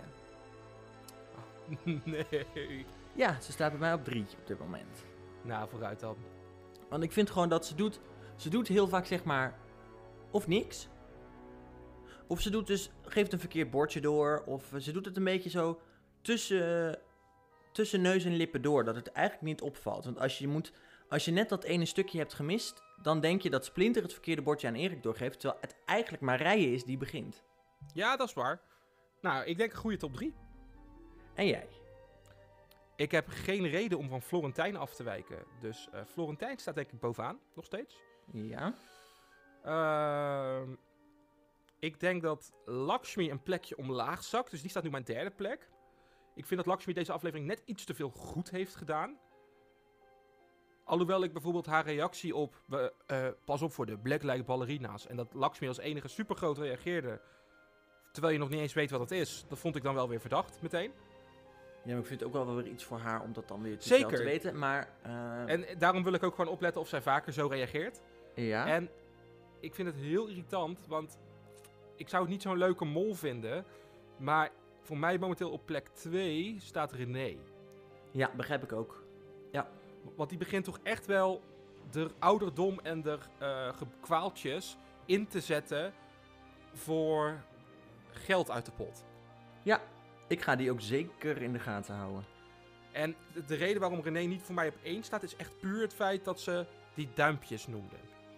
Speaker 2: Nee.
Speaker 1: Ja, ze staat bij mij op drie op dit moment.
Speaker 2: Nou, vooruit dan.
Speaker 1: Want ik vind gewoon dat ze doet... Ze doet heel vaak, zeg maar... Of niks. Of ze doet dus... Geeft een verkeerd bordje door. Of ze doet het een beetje zo... Tussen... Tussen neus en lippen door. Dat het eigenlijk niet opvalt. Want als je moet... Als je net dat ene stukje hebt gemist... Dan denk je dat Splinter het verkeerde bordje aan Erik doorgeeft. Terwijl het eigenlijk Marije is die begint.
Speaker 2: Ja, dat is waar. Nou, ik denk een goede top drie.
Speaker 1: En jij?
Speaker 2: Ik heb geen reden om van Florentijn af te wijken. Dus uh, Florentijn staat denk ik bovenaan, nog steeds.
Speaker 1: Ja.
Speaker 2: Uh, ik denk dat Lakshmi een plekje omlaag zakt. Dus die staat nu mijn derde plek. Ik vind dat Lakshmi deze aflevering net iets te veel goed heeft gedaan. Alhoewel ik bijvoorbeeld haar reactie op... Uh, uh, pas op voor de Blacklight ballerina's. En dat Lakshmi als enige supergroot reageerde. Terwijl je nog niet eens weet wat het is. Dat vond ik dan wel weer verdacht, meteen.
Speaker 1: Ja, maar ik vind het ook wel weer iets voor haar om dat dan weer te,
Speaker 2: Zeker.
Speaker 1: te weten. Maar, uh...
Speaker 2: En daarom wil ik ook gewoon opletten of zij vaker zo reageert.
Speaker 1: Ja.
Speaker 2: En ik vind het heel irritant, want ik zou het niet zo'n leuke mol vinden. Maar voor mij momenteel op plek twee staat René.
Speaker 1: Ja, begrijp ik ook. Ja.
Speaker 2: Want die begint toch echt wel de ouderdom en de uh, kwaaltjes in te zetten voor geld uit de pot.
Speaker 1: Ja, ik ga die ook zeker in de gaten houden.
Speaker 2: En de, de reden waarom René niet voor mij op één staat... is echt puur het feit dat ze die duimpjes noemde.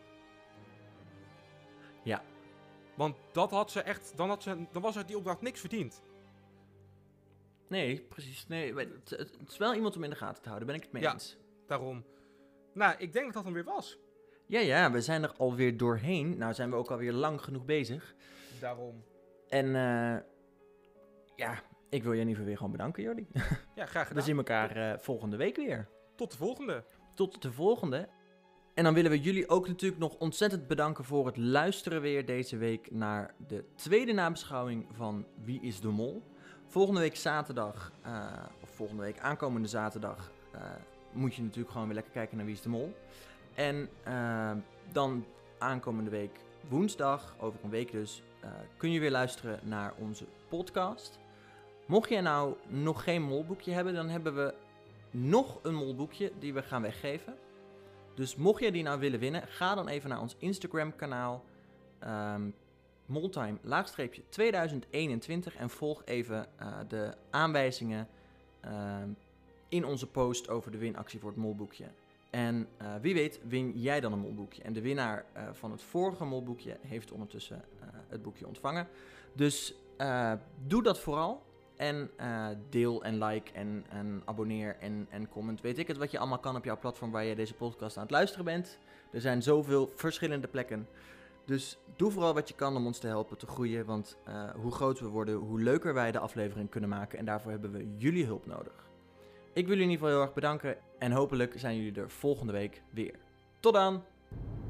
Speaker 1: Ja.
Speaker 2: Want dat had ze echt... Dan, had ze, dan was het die opdracht niks verdiend.
Speaker 1: Nee, precies. Nee, het, het, het is wel iemand om in de gaten te houden, ben ik het mee
Speaker 2: ja,
Speaker 1: eens.
Speaker 2: Daarom. Nou, ik denk dat dat hem weer was.
Speaker 1: Ja, ja, we zijn er alweer doorheen. Nou zijn we ook alweer lang genoeg bezig.
Speaker 2: Daarom.
Speaker 1: En uh, ja, ik wil Jennifer weer gewoon bedanken, Jordi.
Speaker 2: Ja, graag gedaan.
Speaker 1: We zien elkaar uh, volgende week weer.
Speaker 2: Tot de volgende.
Speaker 1: Tot de volgende. En dan willen we jullie ook natuurlijk nog ontzettend bedanken voor het luisteren weer deze week naar de tweede nabeschouwing van Wie is de Mol. Volgende week zaterdag, uh, of volgende week aankomende zaterdag, uh, moet je natuurlijk gewoon weer lekker kijken naar Wie is de Mol. En uh, dan aankomende week woensdag, over een week dus, uh, kun je weer luisteren naar onze podcast. Mocht jij nou nog geen molboekje hebben, dan hebben we nog een molboekje die we gaan weggeven. Dus mocht jij die nou willen winnen, ga dan even naar ons Instagram kanaal, um, moltime laagstreepje tweeduizend eenentwintig en volg even uh, de aanwijzingen uh, in onze post over de winactie voor het molboekje. En uh, wie weet win jij dan een molboekje. En de winnaar uh, van het vorige molboekje heeft ondertussen uh, het boekje ontvangen. Dus uh, doe dat vooral. En uh, deel en like en, en abonneer en, en comment. Weet ik het wat je allemaal kan op jouw platform waar je deze podcast aan het luisteren bent. Er zijn zoveel verschillende plekken. Dus doe vooral wat je kan om ons te helpen te groeien, want uh, hoe groter we worden, hoe leuker wij de aflevering kunnen maken en daarvoor hebben we jullie hulp nodig. Ik wil jullie in ieder geval heel erg bedanken en hopelijk zijn jullie er volgende week weer. Tot dan!